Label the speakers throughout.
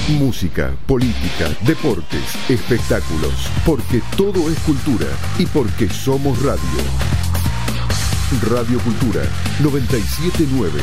Speaker 1: Música, política, deportes, espectáculos, porque todo es cultura y porque somos radio. Radio Cultura 979.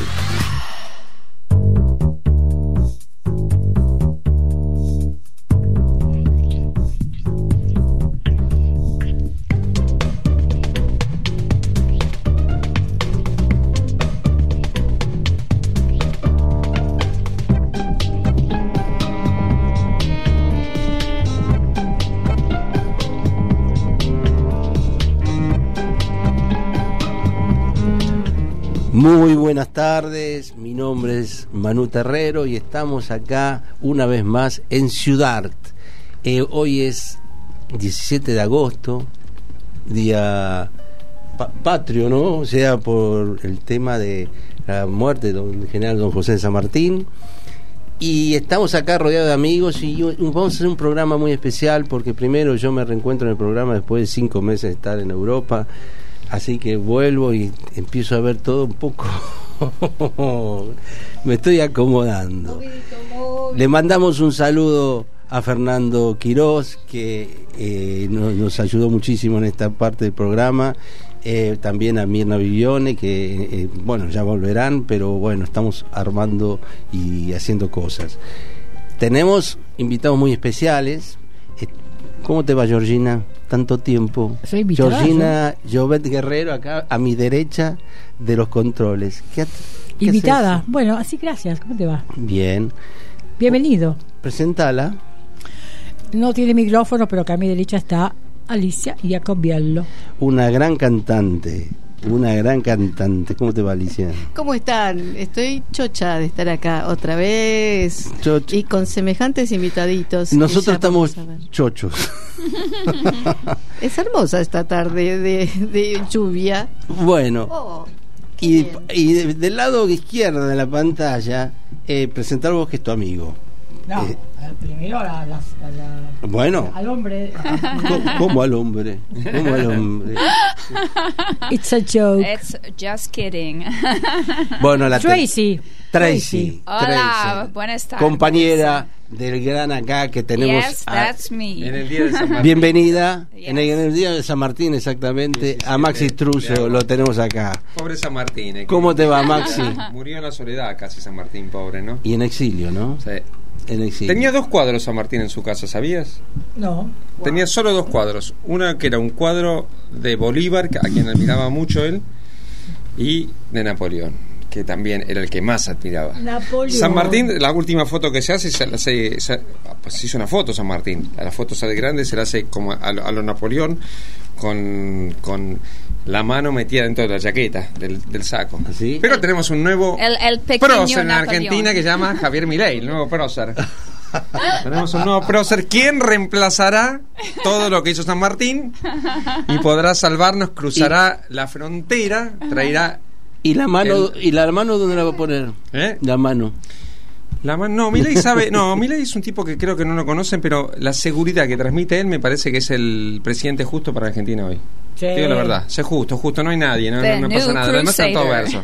Speaker 2: Muy buenas tardes, mi nombre es Manu Terrero y estamos acá una vez más en Ciudad. Hoy es 17 de agosto, día patrio, ¿no? O sea, por el tema de la muerte del general don José de San Martín. Y estamos acá rodeados de amigos y vamos a hacer un programa muy especial porque primero yo me reencuentro en el programa después de 5 meses de estar en Europa. Así que vuelvo y empiezo a ver todo un poco. Me estoy acomodando. Le mandamos un saludo a Fernando Quirós, que nos ayudó muchísimo en esta parte del programa. También a Mirna Vivione, que bueno, ya volverán, pero bueno, estamos armando y haciendo cosas. Tenemos invitados muy especiales. ¿Cómo te va, Georgina? Tanto tiempo.
Speaker 3: Soy invitada.
Speaker 2: Georgina Jovet Guerrero, acá a mi derecha de los controles. ¿Qué
Speaker 3: invitada.
Speaker 2: haces?
Speaker 3: Bueno, así gracias. ¿Cómo te va?
Speaker 2: Bien.
Speaker 3: Bienvenido.
Speaker 2: Presentala.
Speaker 3: No tiene micrófono, pero acá a mi derecha está Alicia Iacobiello.
Speaker 2: Una gran cantante. ¿Cómo te va, Alicia?
Speaker 4: ¿Cómo están? Estoy chocha de estar acá otra vez.
Speaker 2: Chocha.
Speaker 4: Y con semejantes invitaditos.
Speaker 2: Nosotros estamos chochos.
Speaker 4: Es hermosa esta tarde de lluvia.
Speaker 2: Bueno. Y del lado izquierdo de la pantalla, presentar vos que es tu amigo.
Speaker 3: No, primero
Speaker 2: bueno,
Speaker 3: al hombre.
Speaker 2: ¿Cómo al hombre?
Speaker 3: It's a joke.
Speaker 5: It's just kidding.
Speaker 2: Bueno,
Speaker 3: Tracy.
Speaker 5: Hola, buenas tardes.
Speaker 2: Compañera del gran acá que tenemos.
Speaker 5: Yes, that's me.
Speaker 6: En el día de San Martín.
Speaker 2: Bienvenida.
Speaker 5: Yes.
Speaker 2: En el día de San Martín, exactamente. A Maxi Truso lo tenemos acá.
Speaker 6: Pobre San Martín.
Speaker 2: ¿Cómo te va, Maxi?
Speaker 6: Murió en la soledad casi San Martín, pobre, ¿no?
Speaker 2: Y en exilio, ¿no?
Speaker 6: Sí.
Speaker 2: En exilio.
Speaker 6: Tenía 2 cuadros San Martín en su casa, ¿sabías?
Speaker 3: No.
Speaker 6: Tenía solo 2 cuadros. Una que era un cuadro de Bolívar, a quien admiraba mucho él, y de Napoleón, que también era el que más admiraba.
Speaker 3: Napoleón.
Speaker 6: San Martín, la última foto que se hace, se hizo una foto San Martín. A la foto sale grande, se la hace como a lo Napoleón, con la mano metida dentro de la chaqueta del saco.
Speaker 2: ¿Sí?
Speaker 6: Pero tenemos un nuevo
Speaker 5: El pequeño
Speaker 6: prócer en
Speaker 5: Napoleón.
Speaker 6: Argentina que se llama Javier Milei, el nuevo prócer. Tenemos un nuevo prócer quien reemplazará todo lo que hizo San Martín y podrá salvarnos, cruzará la frontera, traerá.
Speaker 2: ¿Y la mano dónde la va a poner? La mano.
Speaker 6: No, Milei sabe. No, Milei es un tipo que creo que no lo conocen, pero la seguridad que transmite él me parece que es el presidente justo para Argentina hoy.
Speaker 3: Sí.
Speaker 6: Digo la verdad, sé justo, no hay nadie, no pasa nada. Además están todos versos.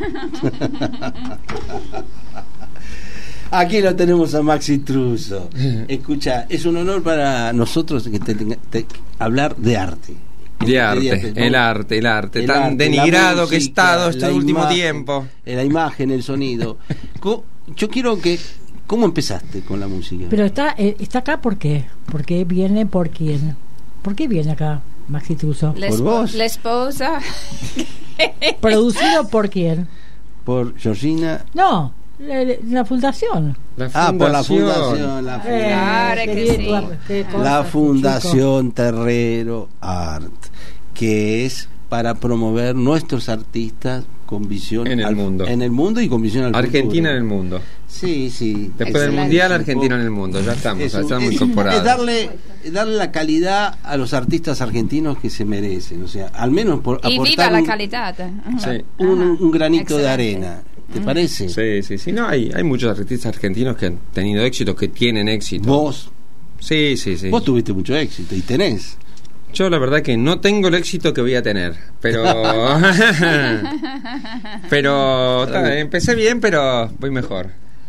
Speaker 2: Aquí lo tenemos a Maxi Truso. Escucha, es un honor para nosotros que hablar de arte.
Speaker 6: El arte tan denigrado que he estado este último tiempo.
Speaker 2: La imagen, el sonido. Yo quiero que... ¿Cómo empezaste con la música?
Speaker 3: Pero está acá, ¿por qué? ¿Por qué viene? ¿Por quién? ¿Por qué viene acá Maxi Truso?
Speaker 2: ¿Por vos?
Speaker 5: La esposa.
Speaker 3: ¿Producido por quién?
Speaker 2: Por Georgina.
Speaker 3: No, la fundación.
Speaker 2: Por la fundación.
Speaker 5: Claro que sí.
Speaker 2: La Fundación Terrero Art, que es para promover nuestros artistas con visión
Speaker 6: en el mundo
Speaker 2: y con visión al
Speaker 6: Argentina
Speaker 2: futuro.
Speaker 6: En el mundo.
Speaker 2: Sí.
Speaker 6: Después del mundial, Argentina en el mundo. Ya estamos incorporados.
Speaker 2: Es darle la calidad a los artistas argentinos que se merecen, o sea, al menos
Speaker 5: y viva la calidad.
Speaker 2: Sí. Un granito de arena. ¿Te parece?
Speaker 6: Sí. No, hay muchos artistas argentinos que han tenido éxito, que tienen éxito.
Speaker 2: ¿Vos?
Speaker 6: Sí.
Speaker 2: Vos tuviste mucho éxito y tenés.
Speaker 6: Yo la verdad que no tengo el éxito que voy a tener, pero empecé bien, pero voy mejor.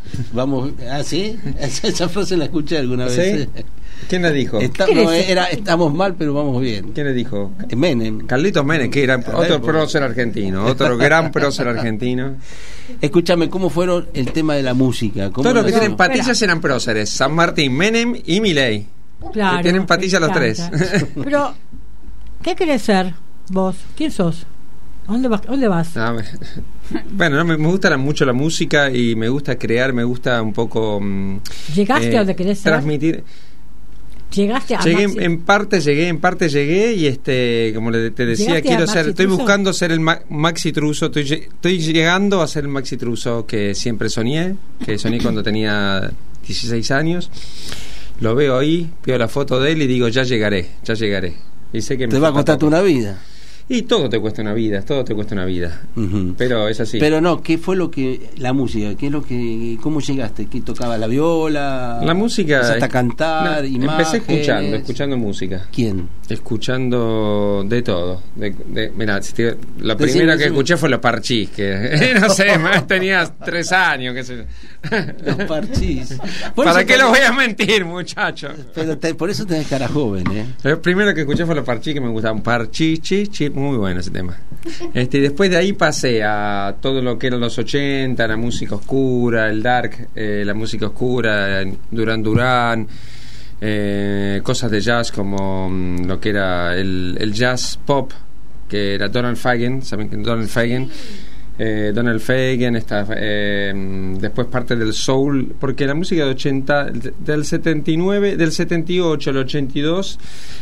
Speaker 2: Vamos, ¿sí? Esa frase la escuché alguna vez.
Speaker 6: ¿Sí? ¿Quién la dijo?
Speaker 2: Estamos mal, pero vamos bien.
Speaker 6: ¿Quién le dijo?
Speaker 2: Menem.
Speaker 6: Carlitos Menem, que era otro prócer argentino, otro gran prócer argentino.
Speaker 2: Escúchame, ¿cómo fueron el tema de la música?
Speaker 6: Todos los que tienen patillas eran próceres: San Martín, Menem y Milei.
Speaker 3: Claro,
Speaker 6: que tienen patillas los tres.
Speaker 3: Pero, ¿qué querés ser vos? ¿Quién sos? ¿Dónde vas?
Speaker 6: Bueno, no, me gusta mucho la música y me gusta crear, me gusta un poco...
Speaker 3: ¿Llegaste a donde querés ser?
Speaker 6: Transmitir...
Speaker 3: ¿Llegaste a
Speaker 6: en parte llegué y como te decía, estoy buscando ser el Maxi Truso, estoy llegando a ser el Maxi Truso que siempre soñé cuando tenía 16 años. Lo veo ahí, veo la foto de él y digo, ya llegaré. Y sé que
Speaker 2: te va a costar una vida.
Speaker 6: Y todo te cuesta una vida,
Speaker 2: Uh-huh.
Speaker 6: Pero es así.
Speaker 2: Pero no, ¿qué fue la música? ¿Cómo llegaste? ¿Qué tocaba la viola?
Speaker 6: La música...
Speaker 2: ¿Hasta cantar?
Speaker 6: Empecé escuchando música.
Speaker 2: ¿Quién?
Speaker 6: Escuchando de todo. Mirá, la primera que escuché fue Los Parchís, que no sé, tenía 3 años, qué sé yo.
Speaker 2: Los Parchís.
Speaker 6: ¿Para qué los voy a mentir, muchacho?
Speaker 2: Pero por eso tenés cara joven, ¿eh?
Speaker 6: Lo primero que escuché fue Los Parchís, que me gustaban. Parchís, muy bueno ese tema. Y después de ahí pasé a todo lo que eran los 80, la música oscura, el dark, la música oscura, Duran Duran, cosas de jazz como lo que era el jazz pop, que era Donald Fagen, ¿saben que Donald Fagen? Donald Fagen después parte del soul, porque la música de 80, del 79, del 78 al 82,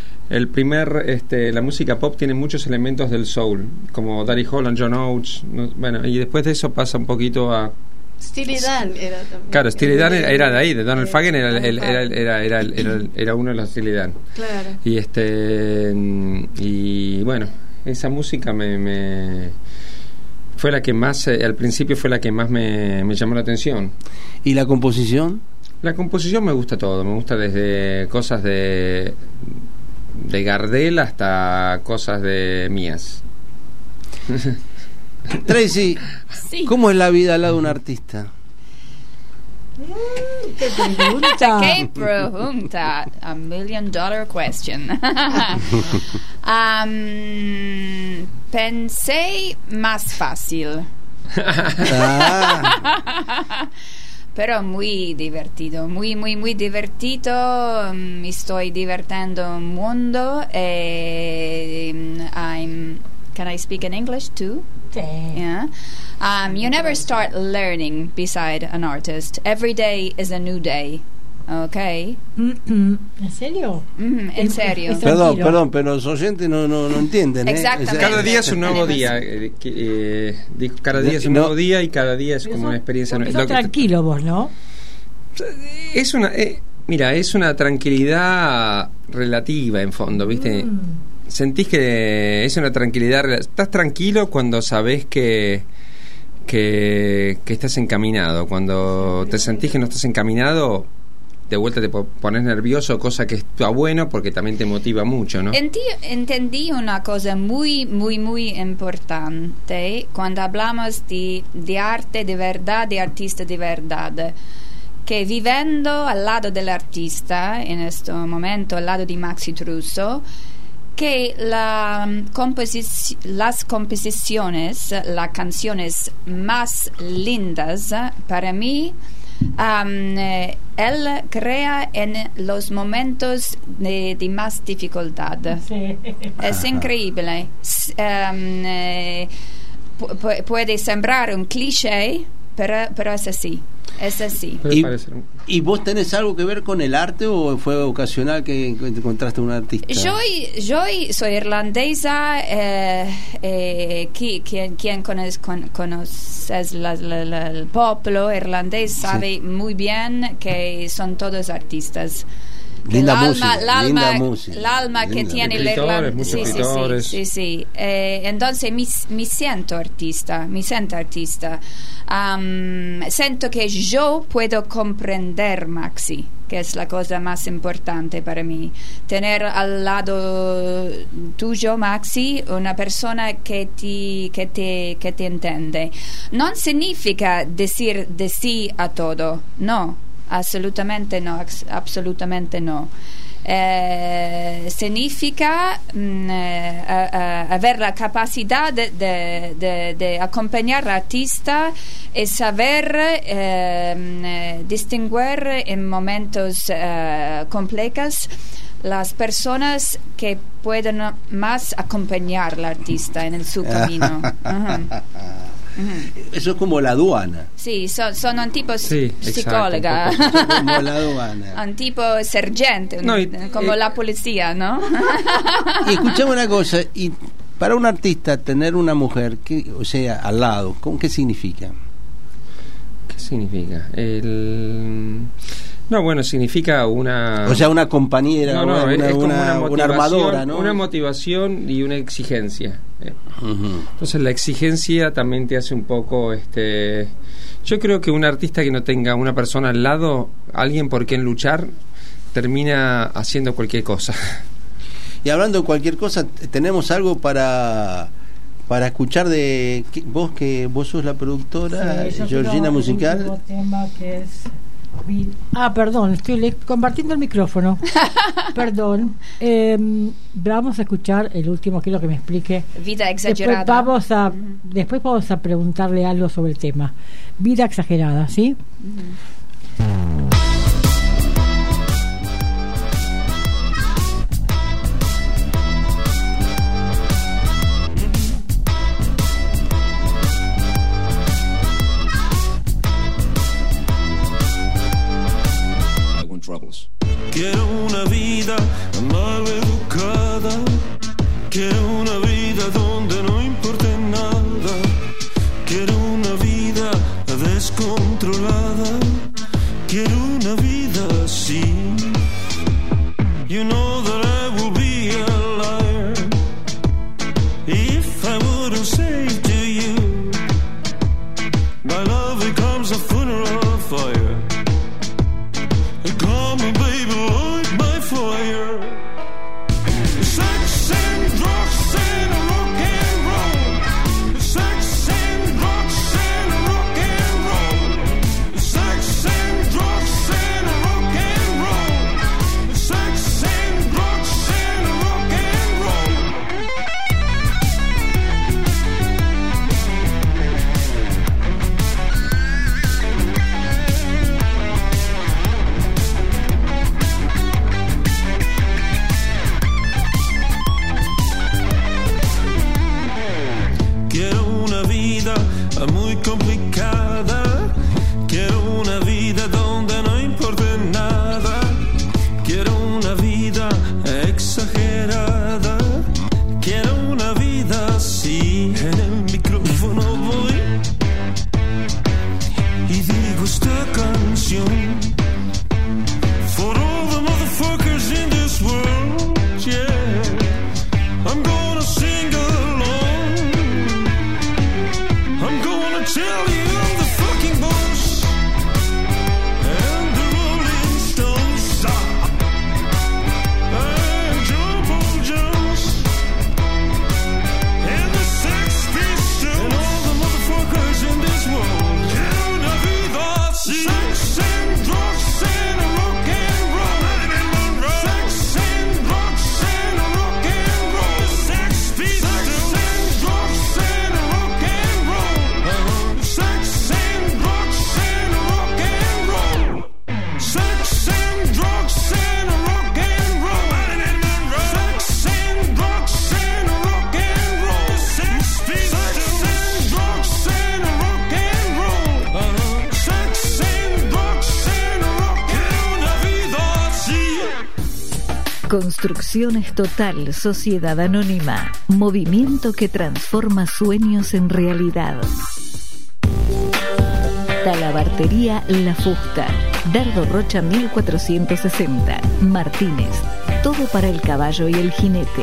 Speaker 6: la música pop tiene muchos elementos del soul, como Daddy Holland, John Oates, bueno, y después de eso pasa un poquito a
Speaker 4: Steely Dan era también.
Speaker 6: Claro, Steely Dan era de ahí, de Donald Fagen era uno de los Steely Dan.
Speaker 4: Claro.
Speaker 6: Y bueno, esa música fue la que más, al principio fue la que más me llamó la atención.
Speaker 2: ¿Y la composición?
Speaker 6: La composición me gusta todo, me gusta desde cosas de Gardel hasta cosas de mías.
Speaker 2: Tracy,
Speaker 5: sí.
Speaker 2: ¿Cómo es la vida al lado de un artista?
Speaker 3: ¿Qué pregunta?
Speaker 5: ¿Qué pregunta? $1 million question. Pensé más fácil. Pero muy divertido, muy divertido. Me estoy divirtiendo un mundo. Can I speak in English too? Yeah. You never start learning beside an artist. Every day is a new day. Okay.
Speaker 3: ¿En serio?
Speaker 5: En serio.
Speaker 2: Perdón, pero los oyentes no entienden.
Speaker 5: Exactamente.
Speaker 6: Cada día es un nuevo día. Cada día es un nuevo día y cada día es como una experiencia nueva.
Speaker 3: Sos tranquilo vos, ¿no?
Speaker 6: Es una... mira, es una tranquilidad relativa en fondo, ¿viste? Sentís que es una tranquilidad. Estás tranquilo cuando sabés que estás encaminado. Cuando te sentís que no estás encaminado, de vuelta te pones nervioso, cosa que está bueno porque también te motiva mucho, ¿no?
Speaker 5: Entendí una cosa muy importante cuando hablamos de arte de verdad, de artista de verdad, que viviendo al lado del artista, en este momento al lado de Maxi Truso, que las composiciones, las canciones más lindas para mí, él crea en los momentos de más dificultad.
Speaker 3: Sí.
Speaker 5: Es increíble. Puede sembrar un cliché, pero es así. Es así.
Speaker 2: ¿Y vos tenés algo que ver con el arte o fue ocasional que encontraste un artista?
Speaker 5: Yo soy irlandesa. Quien conoces el pueblo irlandés sabe muy bien que son todos artistas.
Speaker 2: Linda
Speaker 5: l'alma
Speaker 2: música.
Speaker 5: que tiene el
Speaker 6: Escritores, muchos escritores.
Speaker 5: Sí. Entonces mi siento artista. Siento que yo puedo comprender Maxi, que es la cosa más importante para mí. Tener al lado tuyo, Maxi, una persona que te entiende. No significa decir de sí a todo, no, absolutamente no. Significa haber la capacidad de acompañar al artista y saber distinguir en momentos complejos las personas que pueden más acompañar al artista en su camino.
Speaker 2: Eso es como la aduana.
Speaker 5: Sí, son un tipo
Speaker 6: Sí,
Speaker 5: psicóloga.
Speaker 2: Exacto, como la aduana.
Speaker 5: Un tipo sergente, como la policía, ¿no?
Speaker 2: Y escuchame una cosa, y para un artista tener una mujer, o sea, al lado, ¿qué significa?
Speaker 6: ¿Qué significa? No, bueno, significa una...
Speaker 2: O sea, una compañera,
Speaker 6: es como
Speaker 2: una armadora, ¿no?
Speaker 6: Una motivación y una exigencia.
Speaker 2: Uh-huh.
Speaker 6: Entonces la exigencia también te hace un poco... Yo creo que un artista que no tenga una persona al lado, alguien por quien luchar, termina haciendo cualquier cosa.
Speaker 2: Y hablando de cualquier cosa, tenemos algo para escuchar de vos, que vos sos la productora,
Speaker 3: Sí,
Speaker 2: Georgina Musical.
Speaker 3: El último tema que es perdón, estoy compartiendo el micrófono. Perdón. Vamos a escuchar el último, quiero que me explique.
Speaker 5: Vida exagerada.
Speaker 3: Después vamos a preguntarle algo sobre el tema. Vida exagerada, ¿sí?
Speaker 7: Quiero una vida mal educada, quiero una vida donde no importe nada, quiero una vida descontrolada, quiero una vida así. You know that I will be a liar if I wouldn't say to you, my love becomes a funeral fire. Call me baby, light my fire. Sex and drugs and rock and roll. Sex and drugs and rock and roll. Sex and drugs and rock and roll. Sex and drugs and rock and roll. Quiero una vida muy complicada, quiero una vida donde no importe nada, quiero una vida exagerada, quiero una vida así. En el micrófono voy y digo esta canción for all the motherfuckers in this world, yeah. I'm gonna sing along, I'm gonna tell you I'm the fucking boss and the Rolling Stones and Joe Paul Jones and the Sex Pistols and all the motherfuckers in this world. Quiero una vida así. Sex and drugs and rock and roll. Sex and drugs and rock and roll. Sex Pistols and drugs and rock and roll. Sex and drugs and rock and roll. Sex and drugs and rock and roll. Sex and drugs and rock and roll. Sex Pistols and drugs and rock and roll. Sex and drugs and rock and roll. Una vida así.
Speaker 8: Construcciones Total, Sociedad Anónima, movimiento que transforma sueños en realidad. Talabartería La Fusta, Dardo Rocha 1460. Martínez. Todo para el caballo y el jinete.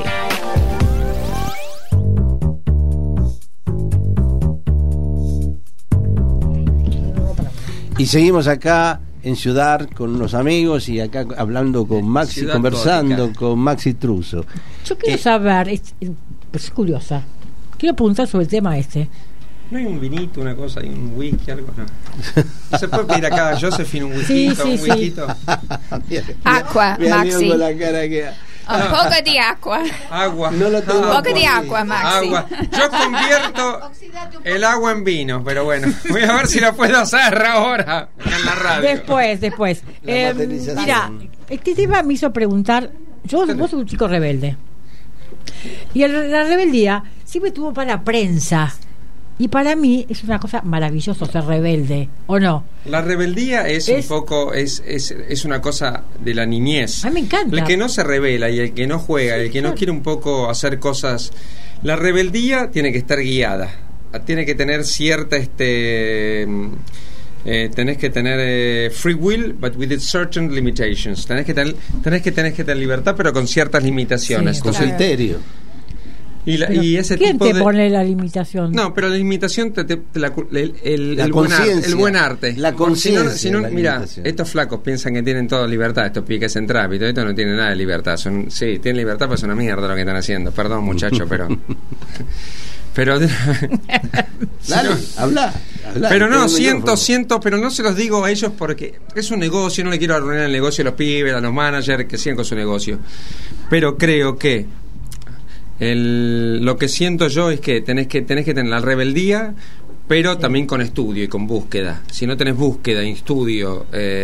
Speaker 2: Y seguimos acá en Ciudad con unos amigos y acá hablando con Maxi,
Speaker 6: Ciudad
Speaker 2: conversando
Speaker 6: Gótica.
Speaker 2: con Maxi Truso.
Speaker 3: Yo quiero saber, es curiosa, quiero preguntar sobre el tema este.
Speaker 6: ¿No hay un vinito, una cosa, hay un whisky, algo? No. ¿Se puede pedir acá a Josephine un whisky?
Speaker 3: Sí,
Speaker 6: un
Speaker 3: sí.
Speaker 6: whiskito?
Speaker 5: Acqua,
Speaker 2: Mi amigo
Speaker 5: Maxi.
Speaker 2: con la cara que...
Speaker 5: Un poco di acqua.
Speaker 6: Agua.
Speaker 2: No lo tengo
Speaker 5: Un poco
Speaker 2: aquí.
Speaker 5: di acqua, Maxi.
Speaker 6: Agua. Yo convierto el agua en vino, pero bueno, voy a ver si lo puedo hacer ahora en la radio.
Speaker 3: Después.
Speaker 2: La materialización.
Speaker 3: Mira, este tema me hizo preguntar, vos sos un chico rebelde. Y la rebeldía siempre estuvo para la prensa. Y para mí es una cosa maravillosa ser rebelde, ¿o no?
Speaker 6: La rebeldía es un poco, es una cosa de la niñez.
Speaker 3: A mí me encanta.
Speaker 6: El que no se revela y el que no juega, el que no quiere un poco hacer cosas. La rebeldía tiene que estar guiada, tiene que tener cierta tenés que tener free will, but with certain limitations. Tenés que tener libertad, pero con ciertas limitaciones.
Speaker 3: Sí,
Speaker 2: Con
Speaker 6: Entonces,
Speaker 2: criterio.
Speaker 6: y ese
Speaker 3: ¿Quién
Speaker 6: tipo
Speaker 3: te
Speaker 6: de
Speaker 3: pone la limitación?
Speaker 6: No, pero la limitación
Speaker 2: La
Speaker 6: el
Speaker 2: conciencia,
Speaker 6: buen arte.
Speaker 2: la conciencia,
Speaker 6: Si no,
Speaker 2: la
Speaker 6: mira,
Speaker 2: limitación.
Speaker 6: estos flacos piensan que tienen toda libertad, estos piques en trápito, estos no tienen nada de libertad. Sí, tienen libertad, pero es una mierda lo que están haciendo. Perdón, muchacho, pero
Speaker 2: Dale, habla.
Speaker 6: pero no,
Speaker 2: Tengo el micrófono.
Speaker 6: siento, pero no se los digo a ellos porque es un negocio, no le quiero arruinar el negocio a los pibes, a los managers, que sigan con su negocio. Pero creo que lo que siento yo es que tenés que tener la rebeldía, pero también con estudio y con búsqueda. Si no tenés búsqueda y estudio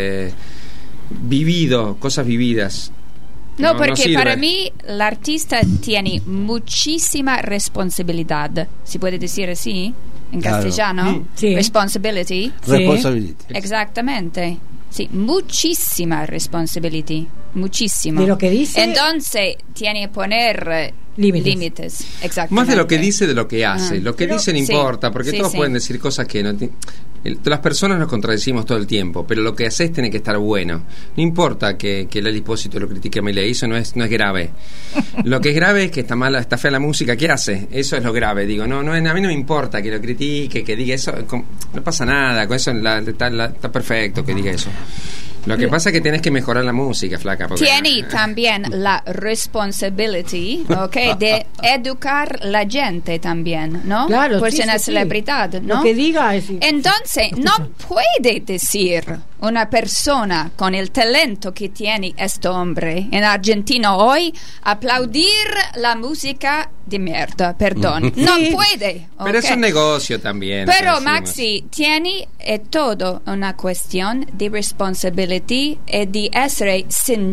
Speaker 6: vivido, cosas vividas.
Speaker 5: No, porque
Speaker 6: sirve.
Speaker 5: para mí el artista tiene muchísima responsabilidad. ¿Se puede decir así en
Speaker 2: Claro.
Speaker 5: castellano?
Speaker 3: Sí.
Speaker 5: Responsibility.
Speaker 2: Responsabilidad.
Speaker 5: Exactamente. Sí, muchísima responsabilidad. Muchísimo.
Speaker 3: De lo que dice.
Speaker 5: Entonces, tiene que poner límites. Exactamente.
Speaker 6: Más de lo que dice, de lo que hace. Lo que
Speaker 5: Pero-
Speaker 6: dice no
Speaker 5: sí,
Speaker 6: importa, porque
Speaker 5: sí,
Speaker 6: todos
Speaker 5: sí.
Speaker 6: pueden decir cosas que no... Las personas nos contradecimos todo el tiempo, pero lo que haces tiene que estar bueno. No importa que el Expósito lo critique a Milei, eso no es grave. Lo que es grave es que está fea la música que hace. Eso es lo grave. Digo, a mí no me importa que lo critique, que diga eso. No pasa nada, con eso está perfecto que diga eso. Lo que pasa es que tienes que mejorar la música, flaca. Porque,
Speaker 5: Tiene también la responsabilidad, ¿ok? De educar la gente también, ¿no?
Speaker 3: Claro,
Speaker 5: por
Speaker 3: sí,
Speaker 5: ser una
Speaker 3: sí, sí.
Speaker 5: celebridad, ¿no?
Speaker 3: Lo que diga es...
Speaker 5: Entonces, no puede decir una persona con el talento que tiene este hombre en Argentina hoy aplaudir la música de mierda, perdón. No
Speaker 3: Sí.
Speaker 5: puede.
Speaker 6: Pero
Speaker 5: ¿ok?
Speaker 6: es un negocio también.
Speaker 5: Pero
Speaker 6: decimos.
Speaker 5: Maxi, tiene todo una cuestión de responsabilidad e di essere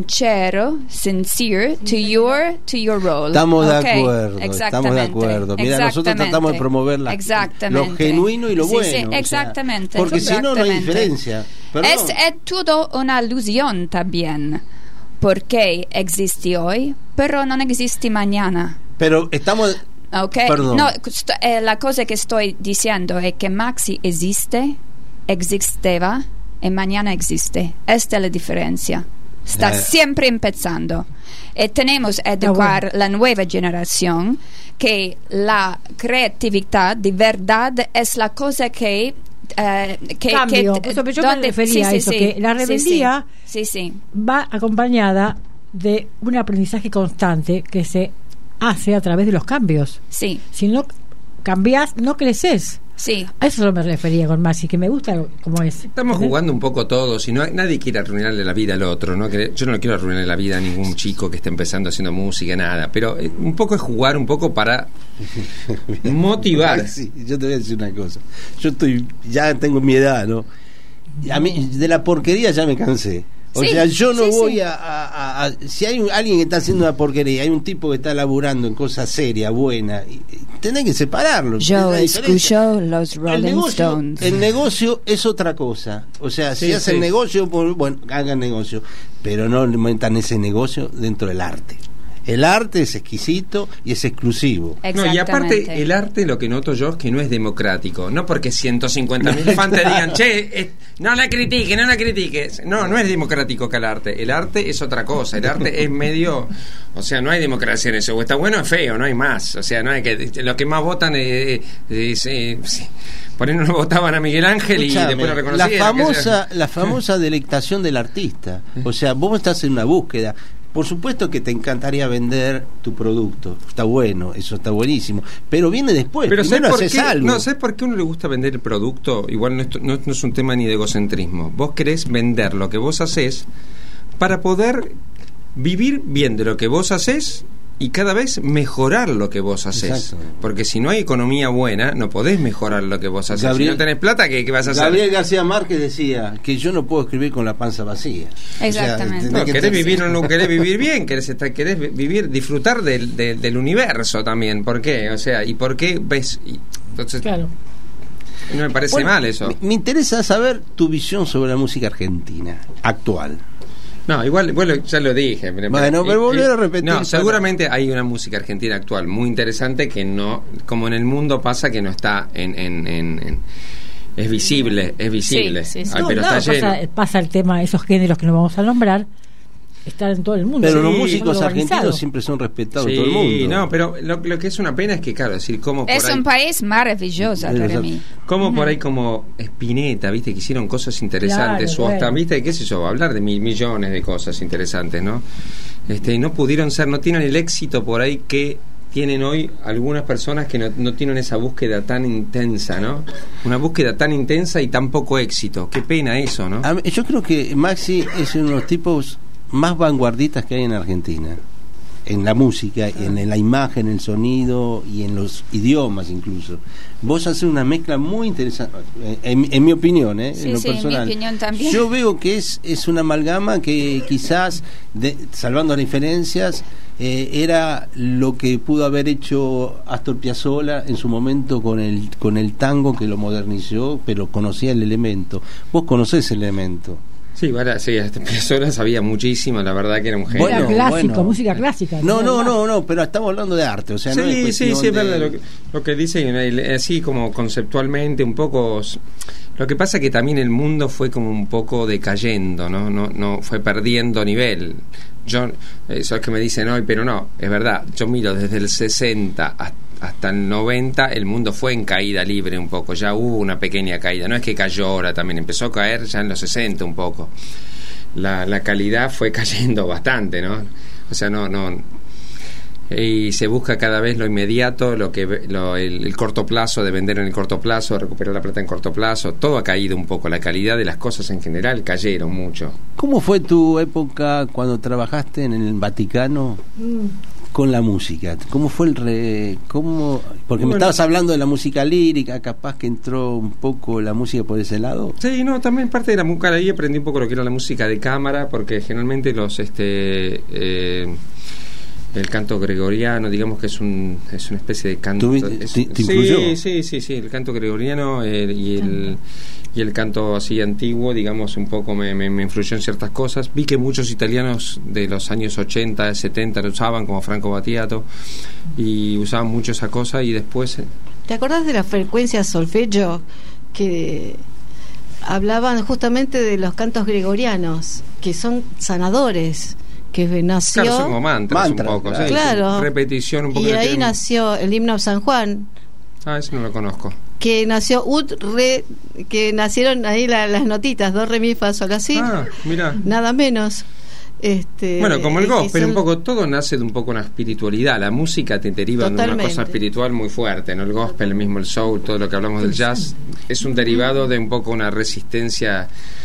Speaker 5: sincere to your role.
Speaker 2: Estamos de
Speaker 5: Ok,
Speaker 2: acuerdo, estamos de
Speaker 5: exactamente,
Speaker 2: acuerdo. Mira, nosotros
Speaker 5: exactamente,
Speaker 2: tratamos de promover lo
Speaker 5: exactamente.
Speaker 2: genuino y lo
Speaker 5: Sí,
Speaker 2: bueno.
Speaker 5: sí,
Speaker 2: o sea,
Speaker 5: exactamente.
Speaker 2: porque si no, no hay
Speaker 5: exactamente.
Speaker 2: diferencia. Perdón.
Speaker 5: Es todo una ilusión también, porque existe hoy, pero no existe mañana.
Speaker 2: Pero estamos...
Speaker 5: Okay.
Speaker 2: Perdón.
Speaker 5: No, la cosa que estoy diciendo es que Maxi existeva y mañana existe. Esta es la diferencia. Está siempre empezando. Y tenemos que educar la nueva generación que la creatividad de verdad es la cosa que
Speaker 3: Cambio, yo me refería a eso, que la rebeldía
Speaker 5: sí.
Speaker 3: va acompañada de un aprendizaje constante que se hace a través de los cambios.
Speaker 5: Sí,
Speaker 3: Si no cambias, no creces.
Speaker 5: sí.
Speaker 3: A eso me refería con Maxi, que me gusta como es.
Speaker 6: Estamos jugando un poco todos y nadie quiere arruinarle la vida al otro, ¿no? Yo no le quiero arruinarle la vida a ningún chico que esté empezando haciendo música, nada, pero un poco es jugar un poco para motivar.
Speaker 2: Sí, yo te voy a decir una cosa. Ya tengo mi edad, ¿no? A mí de la porquería ya me cansé. O
Speaker 5: Sí,
Speaker 2: sea, yo no
Speaker 5: sí,
Speaker 2: voy
Speaker 5: sí.
Speaker 2: a si hay alguien que está haciendo una porquería, hay un tipo que está laburando en cosas serias, buenas, tenés que separarlo.
Speaker 5: Yo
Speaker 2: Es la diferencia.
Speaker 5: escucho los Rolling Stones.
Speaker 2: El negocio es otra cosa. O sea, si
Speaker 6: Sí,
Speaker 2: hacen
Speaker 6: sí.
Speaker 2: negocio, bueno, hagan negocio, pero no metan ese negocio dentro del arte. El arte es exquisito y es exclusivo.
Speaker 6: No, y aparte el arte, lo que noto yo es que no es democrático. No porque 150.000 fans te digan, che, no la critiques. No es democrático que el arte. El arte es otra cosa. El arte es medio... O sea, no hay democracia en eso. O está bueno o es feo, no hay más. O sea, no hay que... Lo que más votan por ahí no votaban a Miguel Ángel. Escuchame, y después lo reconocían.
Speaker 2: La famosa delectación del artista. O sea, vos estás en una búsqueda. Por supuesto que te encantaría vender tu producto, está bueno, eso está buenísimo, pero viene después.
Speaker 6: Pero
Speaker 2: primero
Speaker 6: ¿sabes
Speaker 2: haces algo.
Speaker 6: No, ¿sabes por qué a uno le gusta vender el producto? Igual no es un tema ni de egocentrismo. Vos querés vender lo que vos hacés para poder vivir bien de lo que vos hacés y cada vez mejorar lo que vos hacés.
Speaker 2: Exacto.
Speaker 6: Porque si no hay economía buena, no podés mejorar lo que vos hacés. Si no tenés plata, ¿qué vas a hacer?
Speaker 2: Gabriel García Márquez decía que yo no puedo escribir con la panza vacía.
Speaker 5: Exactamente.
Speaker 6: O sea, querés vivir bien, querés vivir, disfrutar del universo también. ¿Por qué? O sea, ¿y por qué ves? Entonces,
Speaker 3: claro.
Speaker 6: No me parece mal eso.
Speaker 2: Me interesa saber tu visión sobre la música argentina actual.
Speaker 6: No, igual, bueno, ya lo dije.
Speaker 2: Bueno, pero volver a repetir.
Speaker 6: No, seguramente hay una música argentina actual muy interesante que no, como en el mundo pasa, que no está es visible.
Speaker 5: Sí.
Speaker 6: Ay, pero está lleno.
Speaker 3: Pasa el tema, esos géneros que no vamos a nombrar, están en todo el mundo.
Speaker 2: Pero los músicos argentinos siempre son respetados en todo el mundo.
Speaker 6: No, pero lo que es una pena es que, claro, decir, como por
Speaker 5: es
Speaker 6: ahí,
Speaker 5: un país maravilloso para mí.
Speaker 6: Como por ahí, como Spinetta, viste, que hicieron cosas interesantes,
Speaker 3: claro,
Speaker 6: o hasta, viste, qué sé yo, hablar de millones de cosas interesantes, ¿no? No pudieron ser, no tienen el éxito por ahí que tienen hoy algunas personas que no tienen esa búsqueda tan intensa, ¿no? Una búsqueda tan intensa y tan poco éxito. Qué pena eso, ¿no?
Speaker 2: Yo creo que Maxi es uno de los tipos más vanguardistas que hay en Argentina, en la música, en la imagen, en el sonido y en los idiomas incluso. Vos haces una mezcla muy interesante, en mi opinión, en lo personal.
Speaker 5: En mi opinión también.
Speaker 2: Yo veo que es una amalgama que quizás, salvando las diferencias, era lo que pudo haber hecho Astor Piazzolla en su momento con el tango, que lo modernizó, pero conocía el elemento. Vos conocés el elemento.
Speaker 6: Sí, bueno, sí, Piazzolla sabía muchísimo, la verdad que era un genio.
Speaker 3: Era clásico, música clásica.
Speaker 2: No, pero estamos hablando de arte, o sea, no es
Speaker 6: sí, es verdad lo que dice, así como conceptualmente un poco. Lo que pasa que también el mundo fue como un poco decayendo, no fue perdiendo nivel. Eso es que me dicen hoy, pero no, es verdad, yo miro desde el 60 hasta el 90 el mundo fue en caída libre un poco, ya hubo una pequeña caída, no es que cayó ahora, también empezó a caer ya en los 60 un poco. La calidad fue cayendo bastante, ¿no? O sea, no y se busca cada vez lo inmediato, el corto plazo, de vender en el corto plazo, de recuperar la plata en corto plazo. Todo ha caído un poco, la calidad de las cosas en general cayeron mucho.
Speaker 2: ¿Cómo fue tu época cuando trabajaste en el Vaticano con la música? ¿Cómo fue porque me estabas hablando de la música lírica, capaz que entró un poco la música por ese lado?
Speaker 6: Sí, no, también parte de la música, ahí aprendí un poco lo que era la música de cámara, porque generalmente el canto gregoriano, digamos que es una especie de canto.
Speaker 2: ¿Te influyó?
Speaker 6: Sí, el canto gregoriano y el canto así antiguo, digamos, un poco me influyó en ciertas cosas. Vi que muchos italianos de los años 80, 70 lo usaban, como Franco Battiato, y usaban mucho esa cosa, y después...
Speaker 4: ¿Te acordás de la frecuencia solfeggio que hablaban justamente de los cantos gregorianos, que son sanadores? Que nació...
Speaker 6: Claro, son como mantras un poco,
Speaker 4: claro. Claro.
Speaker 6: Repetición un poco.
Speaker 4: Y ahí nació el himno a San Juan.
Speaker 6: Eso no lo conozco.
Speaker 4: Que nació que nacieron ahí las notitas, do, re, mi, fa, sol, así.
Speaker 6: Mirá.
Speaker 4: Nada menos.
Speaker 6: Bueno, como el gospel, un poco todo nace de un poco una espiritualidad. La música te deriva de una cosa espiritual muy fuerte, ¿no? El gospel, mismo el soul, todo lo que hablamos del jazz, es un derivado de un poco una resistencia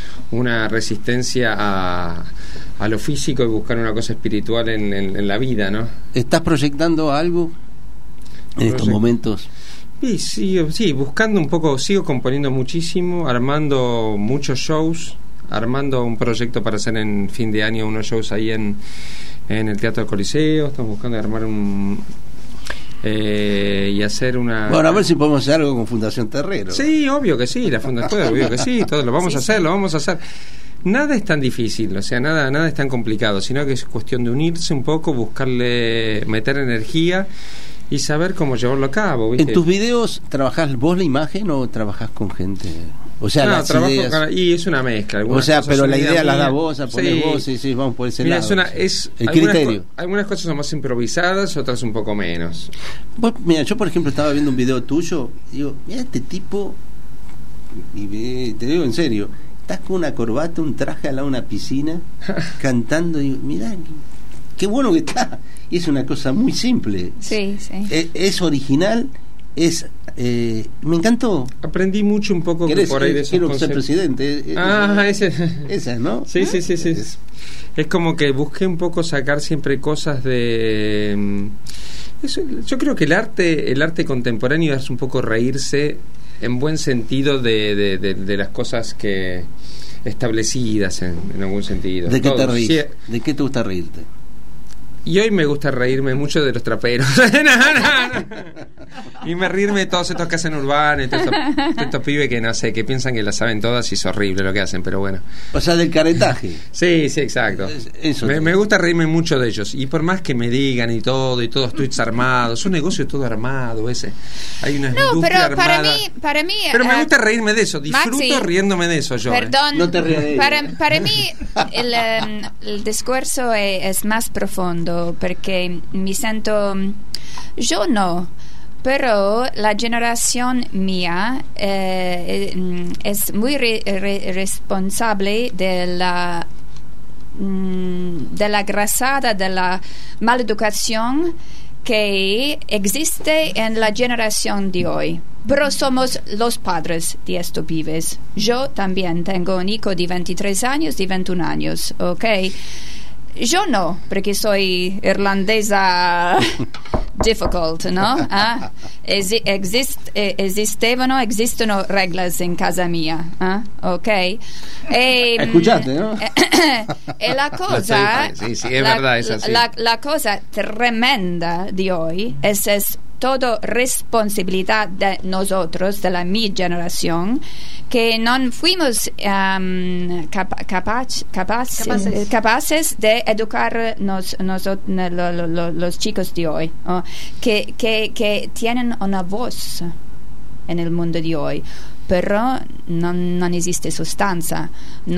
Speaker 6: a lo físico y buscar una cosa espiritual en la vida, ¿no?
Speaker 2: ¿Estás proyectando algo en estos momentos?
Speaker 6: Sí, buscando un poco, sigo componiendo muchísimo, armando muchos shows, armando un proyecto para hacer en fin de año unos shows ahí en el Teatro del Coliseo. Estamos buscando armar y hacer una...
Speaker 2: Bueno, a ver si podemos hacer algo con Fundación Terrero.
Speaker 6: Sí, obvio que sí, la Fundación, obvio que sí, todo lo vamos a hacer, lo vamos a hacer. Nada es tan difícil, o sea, nada es tan complicado, sino que es cuestión de unirse un poco, buscarle, meter energía y saber cómo llevarlo a cabo, ¿viste?
Speaker 2: ¿En tus videos trabajás vos la imagen o trabajás con gente? O sea, las ideas...
Speaker 6: y es una mezcla.
Speaker 2: O sea, pero la idea la
Speaker 6: da
Speaker 2: da vos, a poner vos, y sí, vamos por ese
Speaker 6: mira,
Speaker 2: lado. El
Speaker 6: algunas
Speaker 2: criterio.
Speaker 6: Algunas cosas son más improvisadas, otras un poco menos.
Speaker 2: Mira, yo por ejemplo estaba viendo un video tuyo y digo, mira este tipo, y te digo en serio, estás con una corbata, un traje al lado de una piscina, cantando, y digo, mira, qué bueno que está. Y es una cosa muy simple.
Speaker 5: Sí.
Speaker 2: Es original, me encantó.
Speaker 6: Aprendí mucho un poco por ahí de esos
Speaker 2: quiero ser presidente. Esa, ¿no?
Speaker 6: Sí. Es como que busqué un poco sacar siempre cosas de... yo creo que el arte contemporáneo es un poco reírse en buen sentido de las cosas que establecidas en algún sentido.
Speaker 2: ¿De qué te ríes? Sí. ¿De qué te gusta reírte?
Speaker 6: Y hoy me gusta reírme mucho de los traperos. Y me reírme de todos estos que hacen urbano y todos estos pibes que no sé, que piensan que la saben todas y es horrible lo que hacen, pero bueno.
Speaker 2: O sea, del caretaje.
Speaker 6: Sí, exacto. Me gusta reírme mucho de ellos. Y por más que me digan y todos tweets armados, es un negocio todo armado ese. Hay una industria armada.
Speaker 5: Para mí
Speaker 6: pero me gusta reírme de eso, disfruto
Speaker 5: Maxi,
Speaker 6: riéndome de eso yo.
Speaker 5: Perdón,
Speaker 2: no te rías de
Speaker 5: para mí el discorso es más profondo perché mi sento, yo no, pero la generación mía es muy responsable de la grasada, de la maleducación que existe en la generación de hoy. Pero somos los padres de estos pibes. Yo también tengo un hijo de 23 años, de 21 años, ¿ok? Yo no, porque soy irlandesa difficult, ¿no? Esistono reglas en casa mía, ¿ok?
Speaker 2: Escuchate, ¿no?
Speaker 5: E la cosa...
Speaker 6: Sí, es verdad, es así.
Speaker 5: La cosa tremenda de hoy es todo responsabilidad de nosotros, de la mi generación, que no fuimos capaces de educar los chicos de hoy, que tienen una voz en el mundo de hoy, però non esiste sostanza,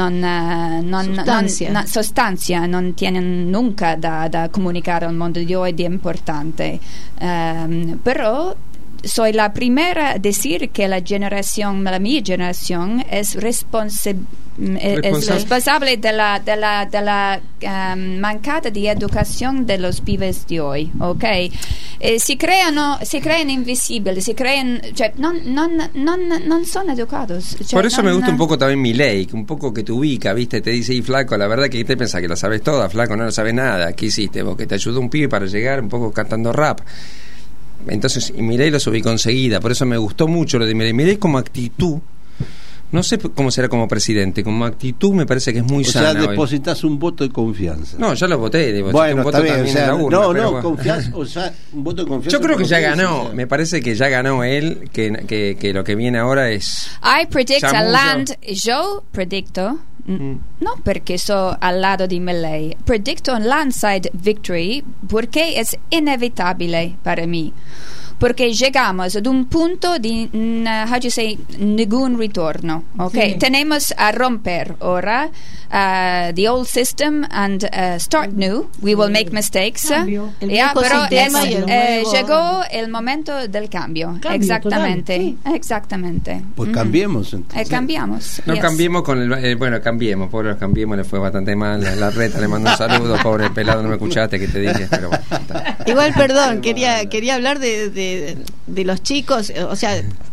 Speaker 5: sostanza non tienen nunca da comunicare al mondo di hoy de importante, però soy la primera a decir que la mi generación es responsable de la mancata de educación de los pibes de hoy, ¿ok? Si crean invisibles, cioè, non sono educados. Cioè,
Speaker 6: por eso me gusta un poco también Milei, un poco que te ubica, ¿viste? Te dice, y flaco, la verdad que te pensás que la sabes toda, flaco, no la sabes nada. ¿Qué hiciste vos? Que te ayudó un pibe para llegar un poco cantando rap. Entonces, y Milei los ubicó enseguida, por eso me gustó mucho lo de Milei. Milei como actitud, no sé cómo será como presidente, como actitud me parece que es muy sana.
Speaker 2: O sea, depositas un voto de confianza.
Speaker 6: No, ya lo voté,
Speaker 2: bueno,
Speaker 6: un voto
Speaker 2: bien,
Speaker 6: también
Speaker 2: o sea,
Speaker 6: en la urna.
Speaker 2: No, confianza, o sea, un voto de confianza.
Speaker 6: Yo creo que ya ganó, me parece que ya ganó él, que lo que viene ahora es...
Speaker 5: Yo predicto, no perché so al lado di Milei, predicto un landslide victory porque es inevitable para mí. Porque llegamos a un punto de ningún retorno, okay? Sí. Tenemos a romper ahora the old system and start new. We will make mistakes. Pero llegó el momento del cambio. Exactamente. Total, sí. Exactamente.
Speaker 2: Pues cambiemos entonces.
Speaker 5: Cambiamos.
Speaker 6: No cambiemos con el cambiemos, pobre, cambiemos, le fue bastante mal. La reta le mandó un saludo, pobre pelado, no me escuchaste que te dije, pero bueno.
Speaker 4: Igual, perdón, quería hablar de los chicos, o sea,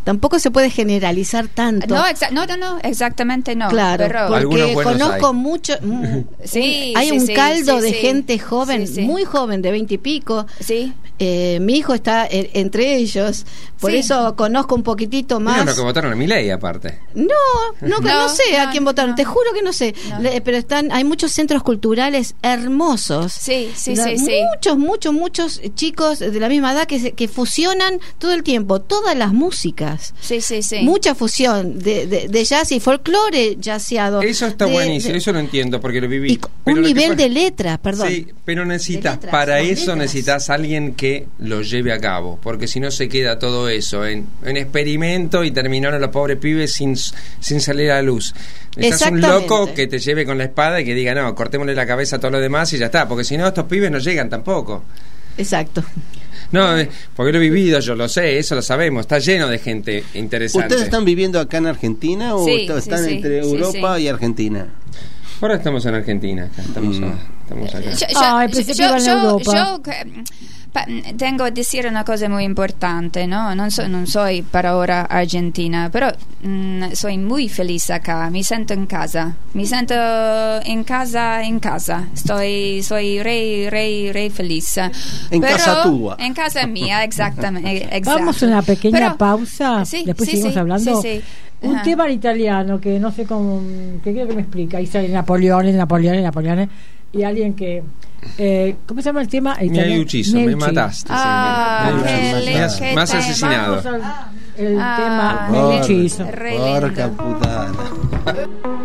Speaker 4: tampoco se puede generalizar tanto.
Speaker 5: No, exactamente no.
Speaker 4: Claro,
Speaker 5: pero
Speaker 6: Algunos
Speaker 4: porque
Speaker 6: buenos
Speaker 4: conozco
Speaker 6: hay.
Speaker 4: mucho.
Speaker 5: Sí,
Speaker 4: hay
Speaker 5: sí,
Speaker 4: un
Speaker 5: sí,
Speaker 4: caldo
Speaker 5: sí,
Speaker 4: de
Speaker 5: sí.
Speaker 4: gente joven,
Speaker 5: Sí, sí.
Speaker 4: muy joven, de 20 y pico.
Speaker 5: Sí.
Speaker 4: Mi hijo está entre ellos, por
Speaker 5: Sí.
Speaker 4: eso conozco un poquitito
Speaker 6: Mira
Speaker 4: más.
Speaker 6: lo que votaron a Milei, aparte.
Speaker 4: No sé a quién votaron,
Speaker 5: no.
Speaker 4: te juro que no sé.
Speaker 5: No.
Speaker 4: Pero hay muchos centros culturales hermosos.
Speaker 5: Sí, sí,
Speaker 4: La-
Speaker 5: sí, sí.
Speaker 4: Muchos chicos de la misma edad que fusionan todo el tiempo, todas las músicas.
Speaker 5: Sí, sí, sí.
Speaker 4: Mucha fusión de jazz y folclore jazzeado.
Speaker 6: Eso está buenísimo, eso lo entiendo porque lo viví.
Speaker 4: Y
Speaker 6: Pero
Speaker 4: un
Speaker 6: lo que
Speaker 4: nivel
Speaker 6: pasa-
Speaker 4: de letra, perdón.
Speaker 6: Sí, pero necesitas,
Speaker 4: letras,
Speaker 6: para
Speaker 4: con
Speaker 6: eso
Speaker 4: letras.
Speaker 6: necesitas alguien que lo lleve a cabo, porque si no se queda todo eso en experimento y terminaron los pobres pibes sin salir a la luz. Necesitas un
Speaker 4: Exactamente.
Speaker 6: loco que te lleve con la espada y que diga, no, cortémosle la cabeza a todo lo demás y ya está, porque si no estos pibes no llegan tampoco.
Speaker 4: Exacto.
Speaker 6: No, porque lo he vivido, yo lo sé, eso lo sabemos, está lleno de gente interesante.
Speaker 2: ¿Ustedes están viviendo acá en Argentina o
Speaker 5: Sí,
Speaker 2: están
Speaker 5: sí, sí,
Speaker 2: entre
Speaker 5: sí,
Speaker 2: Europa
Speaker 5: sí.
Speaker 2: y Argentina?
Speaker 6: Ahora estamos en Argentina, acá, estamos acá.
Speaker 3: Ay, pensé que iban a Europa.
Speaker 5: Tengo que decir una cosa muy importante, ¿no? No soy para ahora argentina, pero soy muy feliz acá, me siento en casa, en casa, soy re feliz.
Speaker 2: En
Speaker 5: Pero
Speaker 2: casa tua.
Speaker 5: En casa mía, exactamente.
Speaker 3: Vamos a una pequeña
Speaker 5: Pero-
Speaker 3: pausa,
Speaker 5: Sí,
Speaker 3: después
Speaker 5: sí,
Speaker 3: seguimos
Speaker 5: sí,
Speaker 3: hablando.
Speaker 5: sí, sí.
Speaker 3: Un
Speaker 5: Ajá.
Speaker 3: tema en italiano que no sé cómo, que quiero que me explica. Ahí sale Napoleone, y alguien que ¿cómo se llama el tema?
Speaker 6: Me hai ucciso, me mataste.
Speaker 5: Ah,
Speaker 6: sí,
Speaker 5: qué
Speaker 6: me has
Speaker 5: tema.
Speaker 6: asesinado.
Speaker 3: Vamos el
Speaker 5: Ah,
Speaker 3: tema
Speaker 5: me
Speaker 3: Me
Speaker 5: lindo.
Speaker 3: ucciso.
Speaker 5: Re
Speaker 2: Porca
Speaker 5: lindo.
Speaker 2: puttana.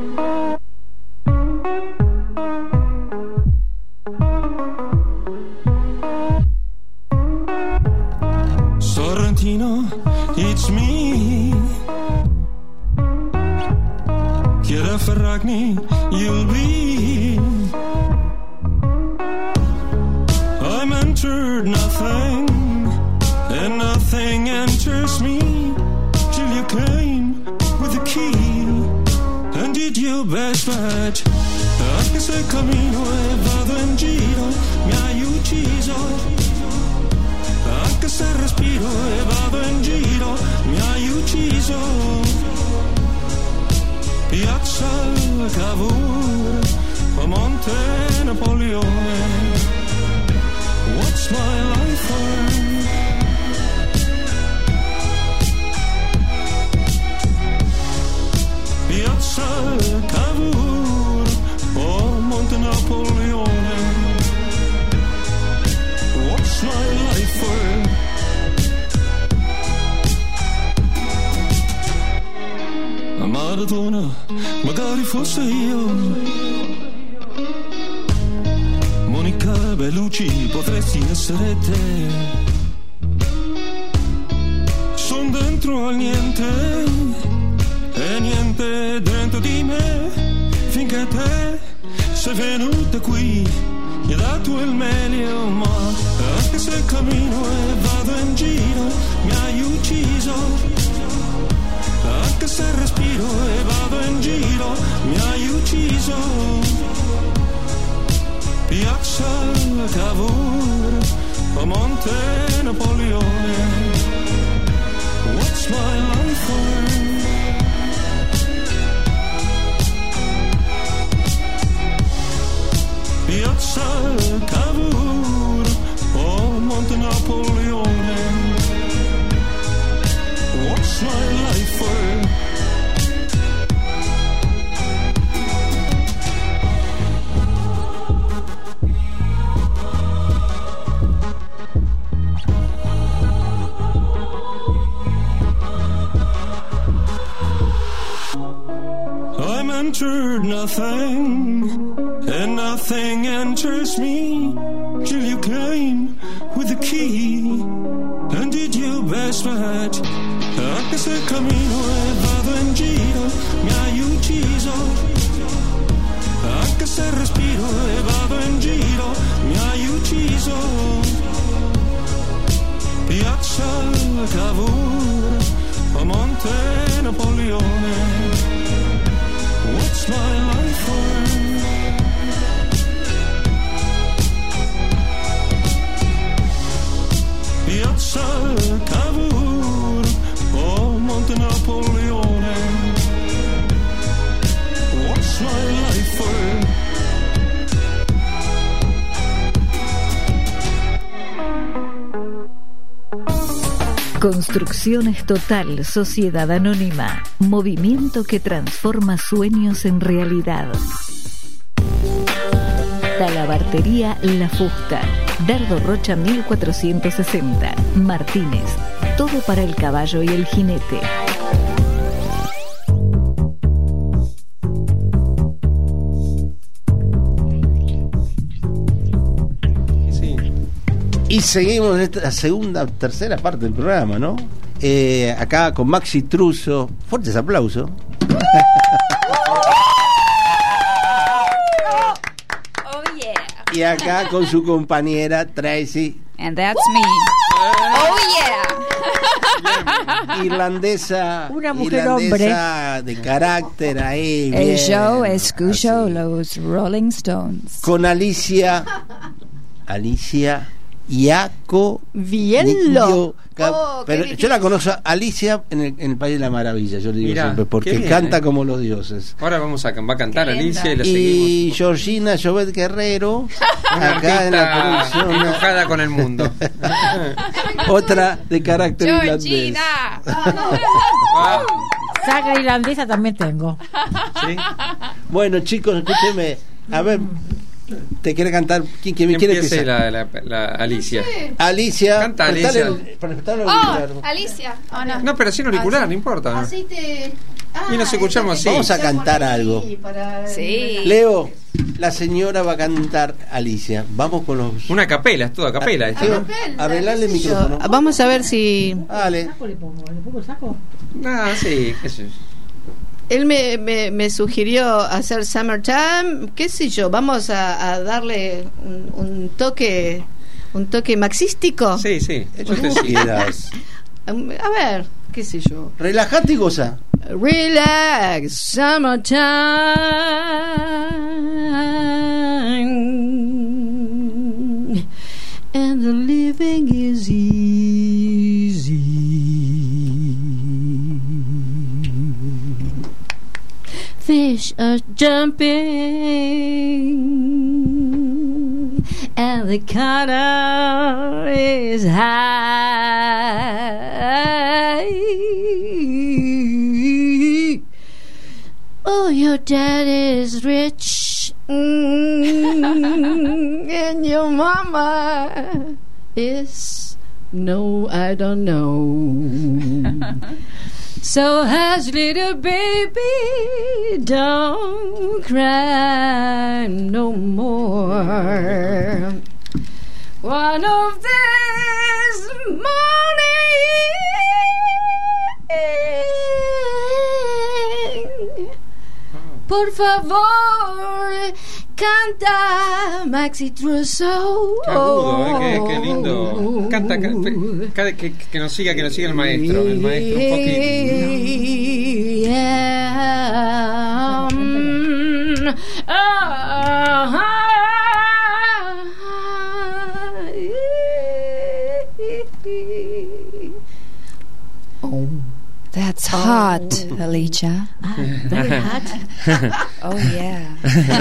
Speaker 7: Sorrentino, it's me. Chiara Ferragni, you'll be. I'm entered nothing, and nothing enters me till you came with the key and did your best match. Anche se cammino e vado in giro, mi hai ucciso. Anche se respiro e vado in giro, mi hai ucciso. Piazza Cavour, o Monte Napoleone. What's my life for? Piazza Cavour, o Monte Napoleone. What's my life for? A Maradona, magari fosse io. Monica Bellucci, potresti essere te. Son dentro al niente e niente dentro di me. Finché te sei venuta qui, mi hai dato il meglio, ma anche se cammino e vado in giro, mi hai ucciso. Anche se respiro e vado in giro, mi hai ucciso. Piazza Cavour, o Monte Napoleone. What's my life for? Piazza Cavour, o Monte Napoleone. What's my life for? I'm entered nothing, and nothing enters me till you came with the key and did your best match. Anche se cammino e vado in giro, mi hai ucciso. Anche se respiro e vado in giro, mi hai ucciso. Piazza Cavour, o Monte Napoleone. What's my life for? Piazza Cavour, o Monte
Speaker 8: Construcciones Total, Sociedad Anónima. Movimiento que transforma sueños en realidad. Talabartería La Fusta. Dardo Rocha 1460. Martínez. Todo para el caballo y el jinete.
Speaker 2: Y seguimos en esta tercera parte del programa, ¿no? Acá con Maxi Truso. Fuertes aplausos.
Speaker 5: Oh yeah.
Speaker 2: Y acá con su compañera Tracy.
Speaker 5: And that's me. Oh yeah.
Speaker 2: Irlandesa.
Speaker 3: Una mujer
Speaker 2: irlandesa de carácter ahí.
Speaker 5: El
Speaker 2: bien,
Speaker 5: show escucho
Speaker 2: así.
Speaker 5: los Rolling Stones.
Speaker 2: Con Alicia Iaco.
Speaker 4: Vienlo.
Speaker 2: Pero yo la conozco a Alicia en el País de la Maravilla, yo le digo
Speaker 6: Mirá,
Speaker 2: siempre,
Speaker 6: qué
Speaker 2: porque
Speaker 6: bien,
Speaker 2: canta como los dioses.
Speaker 6: Ahora va a cantar
Speaker 5: Qué
Speaker 6: Alicia y la
Speaker 2: Y
Speaker 6: seguimos.
Speaker 2: Georgina Jovet Guerrero,
Speaker 6: Una
Speaker 2: acá en la
Speaker 6: artista
Speaker 2: producción.
Speaker 6: enojada con el mundo.
Speaker 2: Otra de carácter irlandés.
Speaker 5: Georgina.
Speaker 6: Ah,
Speaker 3: Sangre irlandesa también tengo.
Speaker 6: ¿sí?
Speaker 2: Bueno, chicos, escúcheme. A ver, ¿te quiere cantar? ¿Quién
Speaker 6: Que
Speaker 2: quiere
Speaker 6: empiece
Speaker 2: empezar?
Speaker 6: la Alicia.
Speaker 2: Alicia.
Speaker 6: Canta, Alicia.
Speaker 2: Prestale el
Speaker 5: Oh,
Speaker 2: auricular.
Speaker 5: Alicia. Oh, no.
Speaker 6: No, pero sin auricular, no importa.
Speaker 4: Así te.
Speaker 6: Y nos escuchamos así.
Speaker 2: Vamos a cantar algo.
Speaker 5: Sí.
Speaker 2: Leo, la señora va a cantar Alicia. Vamos con los.
Speaker 6: Una capela, es toda capela. esto.
Speaker 2: Leo, arreglale el micrófono.
Speaker 4: Vamos a ver si.
Speaker 2: Dale.
Speaker 3: ¿Le pongo el saco?
Speaker 6: Ah, sí, qué sé yo.
Speaker 4: Él me sugirió hacer Summertime, qué sé yo, vamos a darle un toque maxístico.
Speaker 6: Sí, sí. Yo te
Speaker 2: Como
Speaker 6: sigo.
Speaker 2: quieras.
Speaker 4: A ver, qué sé yo.
Speaker 2: Relajate y goza.
Speaker 4: Relax, summertime, and the living is easy. Fish are jumping, and the color is high. Oh, your dad is rich, and your mama is no, I don't know. So hush, little baby, don't cry no more. One of these mornings, por favor, canta Maxi Truso.
Speaker 6: Qué agudo, qué lindo. Canta, que nos siga el maestro. El maestro un poquito.
Speaker 4: Yeah. Oh.
Speaker 5: That's hot, Alicia.
Speaker 4: Very hot.
Speaker 5: Oh yeah.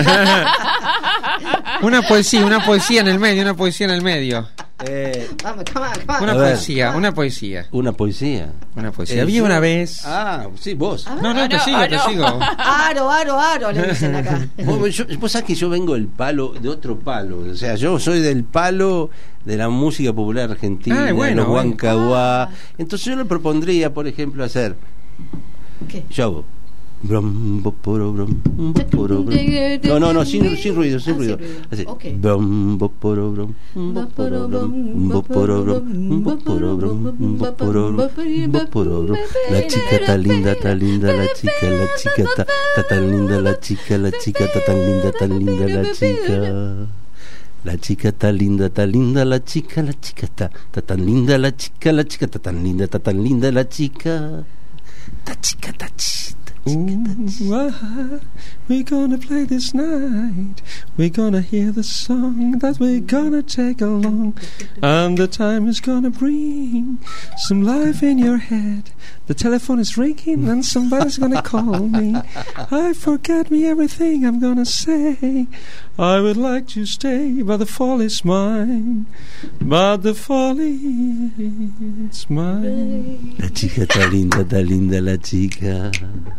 Speaker 6: Una poesía en el medio,
Speaker 4: Vamos, come on.
Speaker 6: Una
Speaker 2: A ver.
Speaker 6: poesía.
Speaker 2: Una poesía.
Speaker 6: Había una vez.
Speaker 2: Sí, vos.
Speaker 6: No, te sigo.
Speaker 4: Aro, le dicen acá.
Speaker 2: Vos sabés que yo vengo del palo, de otro palo. O sea, yo soy del palo de la música popular argentina,
Speaker 6: Ah, bueno,
Speaker 2: de los
Speaker 6: bueno.
Speaker 2: Huancahuá. Entonces yo le propondría, por ejemplo, hacer.
Speaker 4: ¿Qué?
Speaker 2: Yo hago. Brom, bo, poro, brom, bo, poro, brom. No, sin ruido. Así.
Speaker 4: Ok.
Speaker 2: Brom, bo, poro, brom, bo, poro, brom, bo, poro, brom, bo, poro, brom, bo, poro, brom, bo, poro, brom. La chica está linda, la chica está tan linda, la chica está tan linda, la chica. La chica está linda, la chica está tan linda, la chica está tan linda, la chica. Ta chica, ta chi.
Speaker 6: We're gonna play this night. We're gonna hear the song that we're gonna take along. And the time is gonna bring some life in your head. The telephone is ringing and somebody's gonna call me. I forget me everything I'm gonna say. I would like to stay, but the fall is mine. But the fall is mine.
Speaker 2: La chica está linda la chica.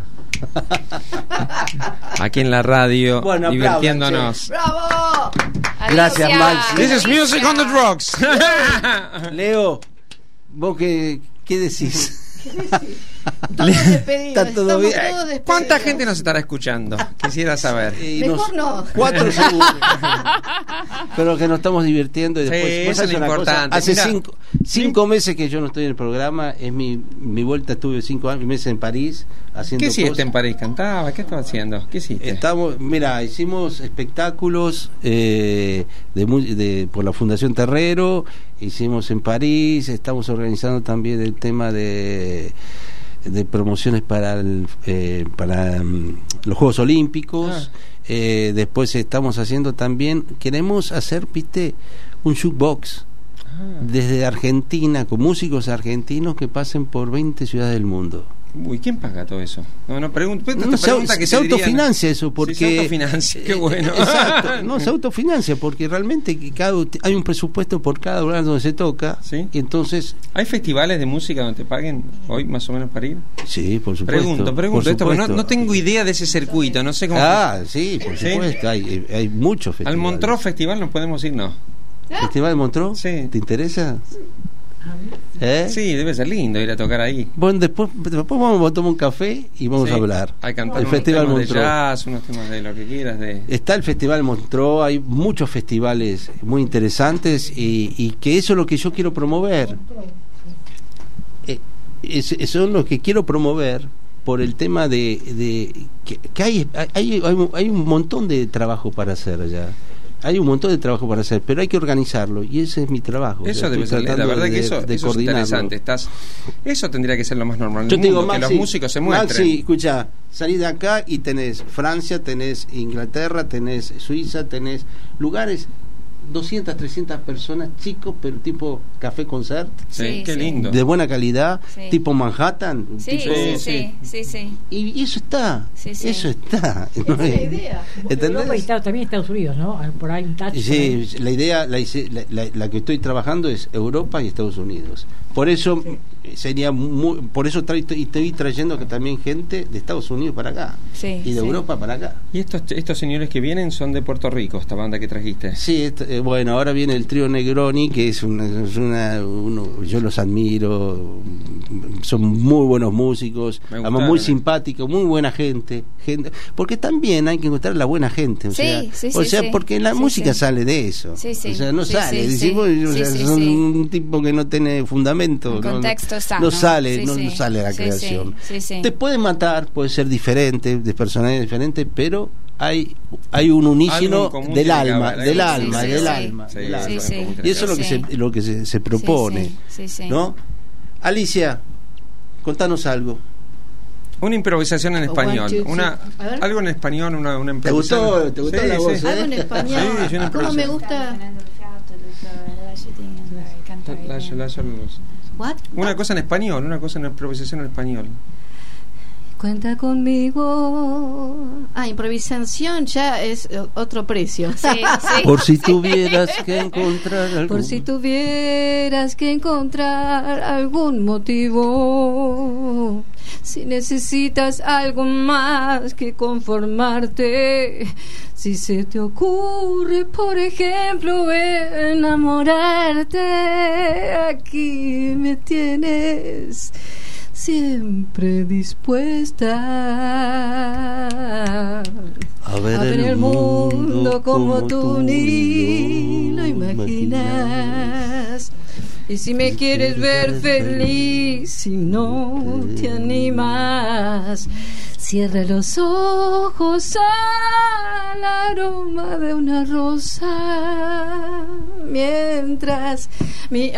Speaker 6: Aquí en la radio,
Speaker 2: Bueno,
Speaker 6: divirtiéndonos.
Speaker 4: ¡Bravo!
Speaker 2: Gracias,
Speaker 5: Alicia.
Speaker 2: Maxi.
Speaker 6: This is music on the drugs.
Speaker 2: Leo, ¿vos qué decís?
Speaker 4: Todos despedidos.
Speaker 2: Está todo
Speaker 4: Estamos
Speaker 2: bien.
Speaker 4: todos despedidos.
Speaker 6: ¿Cuánta gente nos estará escuchando? Quisiera saber.
Speaker 4: Mejor no.
Speaker 2: 4 segundos. Pero que nos estamos divirtiendo y
Speaker 6: Sí,
Speaker 2: después
Speaker 6: eso es
Speaker 2: hace
Speaker 6: lo
Speaker 2: una cosa.
Speaker 6: importante.
Speaker 2: Hace
Speaker 6: Mira,
Speaker 2: 5 meses que yo no estoy en el programa. Es mi vuelta. Estuve 5 meses en París haciendo
Speaker 6: ¿Qué hiciste
Speaker 2: cosas.
Speaker 6: en París? ¿Cantaba? ¿Qué estaba haciendo? ¿Qué hiciste?
Speaker 2: Hicimos espectáculos por la Fundación Terrero, hicimos en París, estamos organizando también el tema de promociones para los Juegos Olímpicos. Después estamos haciendo también, queremos hacer, viste, un jukebox desde Argentina, con músicos argentinos que pasen por 20 ciudades del mundo.
Speaker 6: Uy, ¿quién paga todo eso? No pregunta que
Speaker 2: se autofinancia eso, porque
Speaker 6: se autofinancia, qué bueno.
Speaker 2: Exacto, no se autofinancia porque realmente hay un presupuesto por cada lugar donde se toca.
Speaker 6: ¿Sí?
Speaker 2: Y entonces
Speaker 6: ¿hay festivales de música donde te paguen hoy más o menos para ir?
Speaker 2: sí, por supuesto.
Speaker 6: Pregunto
Speaker 2: por
Speaker 6: esto, porque
Speaker 2: supuesto.
Speaker 6: no tengo idea de ese circuito, no sé cómo.
Speaker 2: Sí, por
Speaker 6: ¿Sí?
Speaker 2: supuesto, hay muchos festivales.
Speaker 6: Al Montreux Festival no podemos ir, ¿no?
Speaker 2: ¿Festival de Montreux?
Speaker 6: Sí.
Speaker 2: ¿Te interesa?
Speaker 6: Sí, debe ser lindo ir a tocar ahí.
Speaker 2: Bueno, después vamos a tomar un café y vamos
Speaker 6: Sí,
Speaker 2: a hablar.
Speaker 6: hay cantar
Speaker 2: El
Speaker 6: unos
Speaker 2: Festival
Speaker 6: temas de
Speaker 2: Montreux.
Speaker 6: jazz, unos temas de lo que quieras de...
Speaker 2: Está el Festival Montreux, hay muchos festivales muy interesantes y que eso es lo que yo quiero promover. Son los que quiero promover por el tema de que hay un montón de trabajo para hacer allá. Hay un montón de trabajo para hacer, pero hay que organizarlo y ese es mi trabajo.
Speaker 6: Eso debe ser, la verdad que eso es interesante. Eso tendría que ser lo más normal
Speaker 2: Yo
Speaker 6: del
Speaker 2: te digo,
Speaker 6: mundo, que
Speaker 2: Maxi,
Speaker 6: los músicos se muestren.
Speaker 2: Maxi, escucha, salís de acá y tenés Francia, tenés Inglaterra, tenés Suiza, tenés lugares, 200, 300 personas, chicos, pero tipo café concert,
Speaker 6: Sí, qué lindo.
Speaker 2: de buena calidad,
Speaker 5: Sí.
Speaker 2: tipo Manhattan,
Speaker 5: Sí,
Speaker 2: tipo,
Speaker 5: sí.
Speaker 2: y eso está,
Speaker 5: Sí, sí.
Speaker 2: eso está.
Speaker 4: Esa es la idea.
Speaker 2: ¿Entendés?
Speaker 3: Europa y también Estados Unidos, ¿no? Por ahí un touch.
Speaker 2: Sí, la idea, la que estoy trabajando es Europa y Estados Unidos. Por eso sería por eso estoy trayendo que también gente de Estados Unidos para acá
Speaker 5: Sí,
Speaker 2: y de
Speaker 5: sí.
Speaker 2: Europa para acá.
Speaker 6: Y estos señores que vienen son de Puerto Rico, esta banda que trajiste.
Speaker 2: Sí, bueno, ahora viene el trío Negroni, que es yo los admiro, son muy buenos músicos,
Speaker 6: Me
Speaker 2: además
Speaker 6: gustaron,
Speaker 2: muy simpáticos, muy buena gente, porque también hay que encontrar la buena gente, o
Speaker 5: Sí,
Speaker 2: sea,
Speaker 5: sí,
Speaker 2: o
Speaker 5: sí,
Speaker 2: sea,
Speaker 5: sí.
Speaker 2: porque la
Speaker 5: Sí,
Speaker 2: música
Speaker 5: sí.
Speaker 2: sale de eso,
Speaker 5: Sí, sí.
Speaker 2: o sea, no
Speaker 5: Sí,
Speaker 2: sale,
Speaker 5: sí,
Speaker 2: decimos,
Speaker 5: sí.
Speaker 2: o sea,
Speaker 5: Sí, sí,
Speaker 2: son
Speaker 5: sí.
Speaker 2: un tipo que no tiene fundamento,
Speaker 5: Un contexto sano.
Speaker 2: no sale,
Speaker 5: Sí,
Speaker 2: no
Speaker 5: sí.
Speaker 2: sale la
Speaker 5: Sí,
Speaker 2: creación.
Speaker 5: sí, sí.
Speaker 2: Te puede matar, puede ser diferente, de personalidad diferente, pero hay un
Speaker 6: Algo
Speaker 2: unísono
Speaker 6: en común
Speaker 2: del
Speaker 6: tiene que
Speaker 2: alma,
Speaker 6: haber,
Speaker 2: del
Speaker 6: sí,
Speaker 2: alma,
Speaker 5: sí,
Speaker 2: del
Speaker 5: sí.
Speaker 2: alma,
Speaker 6: Sí,
Speaker 2: del
Speaker 6: sí,
Speaker 2: alma.
Speaker 5: sí, sí.
Speaker 2: Y eso es lo que
Speaker 5: Sí.
Speaker 2: se propone,
Speaker 5: Sí, sí.
Speaker 2: ¿no? Alicia, contanos algo.
Speaker 6: Una improvisación en español,
Speaker 4: One, two, three. A ver.
Speaker 6: algo en español, una
Speaker 2: ¿Te
Speaker 6: improvisación.
Speaker 2: gustó
Speaker 6: Sí,
Speaker 2: la voz?
Speaker 6: sí.
Speaker 4: Algo en español.
Speaker 6: Sí, yo no
Speaker 4: ¿Cómo me
Speaker 6: pronuncié.
Speaker 4: gusta? What?
Speaker 6: Una cosa en español, una cosa en improvisación en español.
Speaker 4: Cuenta conmigo. Improvisación ya es otro precio.
Speaker 5: Sí, sí.
Speaker 2: Por si tuvieras que encontrar algo.
Speaker 4: Por si tuvieras que encontrar algún motivo, si necesitas algo más que conformarte, si se te ocurre, por ejemplo, enamorarte, aquí me tienes siempre dispuesta
Speaker 2: A ver
Speaker 4: el mundo como tú ni lo imaginas. Y si me quieres ver feliz, si no te animas, cierra los ojos al aroma de una rosa, mientras mi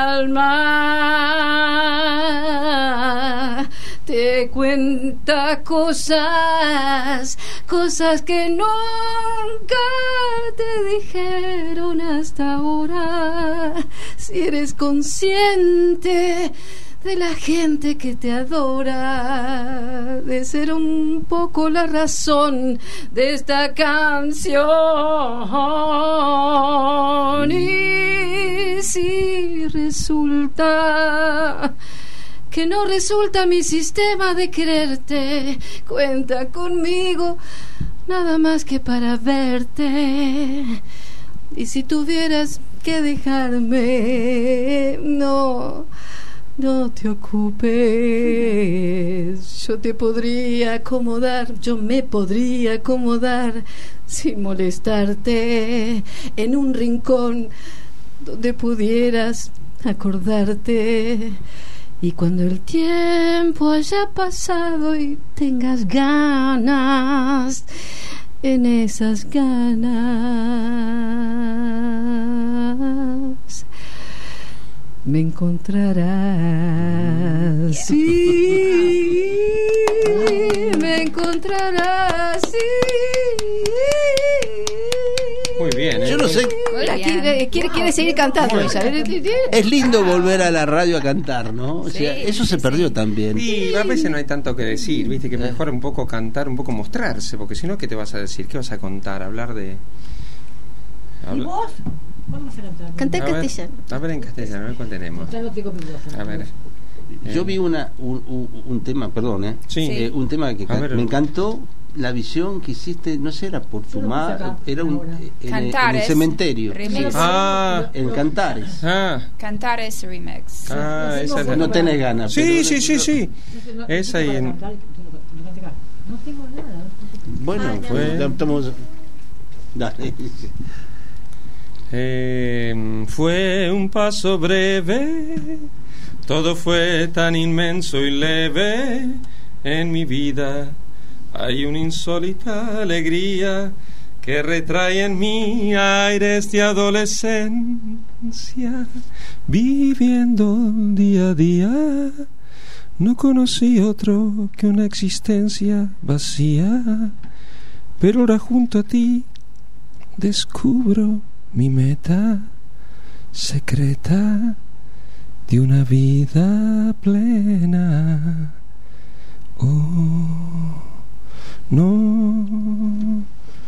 Speaker 4: alma te cuenta cosas que nunca te dijeron hasta ahora. Si eres consciente de la gente que te adora, de ser un poco la razón de esta canción. Y si resulta que no resulta mi sistema de quererte, cuenta conmigo nada más que para verte. Y si tuvieras que dejarme, no te ocupes. Yo me podría acomodar sin molestarte en un rincón donde pudieras acordarte. Y cuando el tiempo haya pasado y tengas ganas, en esas ganas me encontrarás. Sí, me encontrarás. Sí.
Speaker 6: Muy bien,
Speaker 2: Yo no sé.
Speaker 4: Quiere seguir cantando ella.
Speaker 2: Es lindo volver a la radio a cantar, ¿no? O sea, eso se perdió también.
Speaker 6: Y a veces no hay tanto que decir, viste, que mejor un poco cantar, un poco mostrarse, porque si no, ¿qué te vas a decir? ¿Qué vas a contar? Hablar de...
Speaker 3: ¿Y vos? Vamos a cantar.
Speaker 4: Canta en castellano.
Speaker 6: A ver en castellano, a ver cuál tenemos.
Speaker 3: Ya no tengo micrófono.
Speaker 6: A ver.
Speaker 2: Yo vi un tema, perdón,
Speaker 6: Sí.
Speaker 2: un tema que
Speaker 6: A ver.
Speaker 2: me encantó. La visión que hiciste, no sé, era por
Speaker 3: Yo lo puse
Speaker 2: fumar,
Speaker 3: acá,
Speaker 2: era
Speaker 3: ahora.
Speaker 2: en
Speaker 5: Cantares,
Speaker 2: el cementerio,
Speaker 5: remix.
Speaker 2: sí, en Cantares.
Speaker 5: Cantares Remix.
Speaker 6: Esa es la...
Speaker 2: No tenés ganas.
Speaker 6: Sí.
Speaker 3: No
Speaker 6: Esa ahí en...
Speaker 3: No tengo nada.
Speaker 2: Bueno, pues estamos... Dale.
Speaker 6: Fue un paso breve, todo fue tan inmenso y leve en mi vida. Hay una insólita alegría que retrae en mí aires de adolescencia. Viviendo día a día, no conocí otro que una existencia vacía. Pero ahora junto a ti descubro mi meta secreta de una vida plena. Oh, no,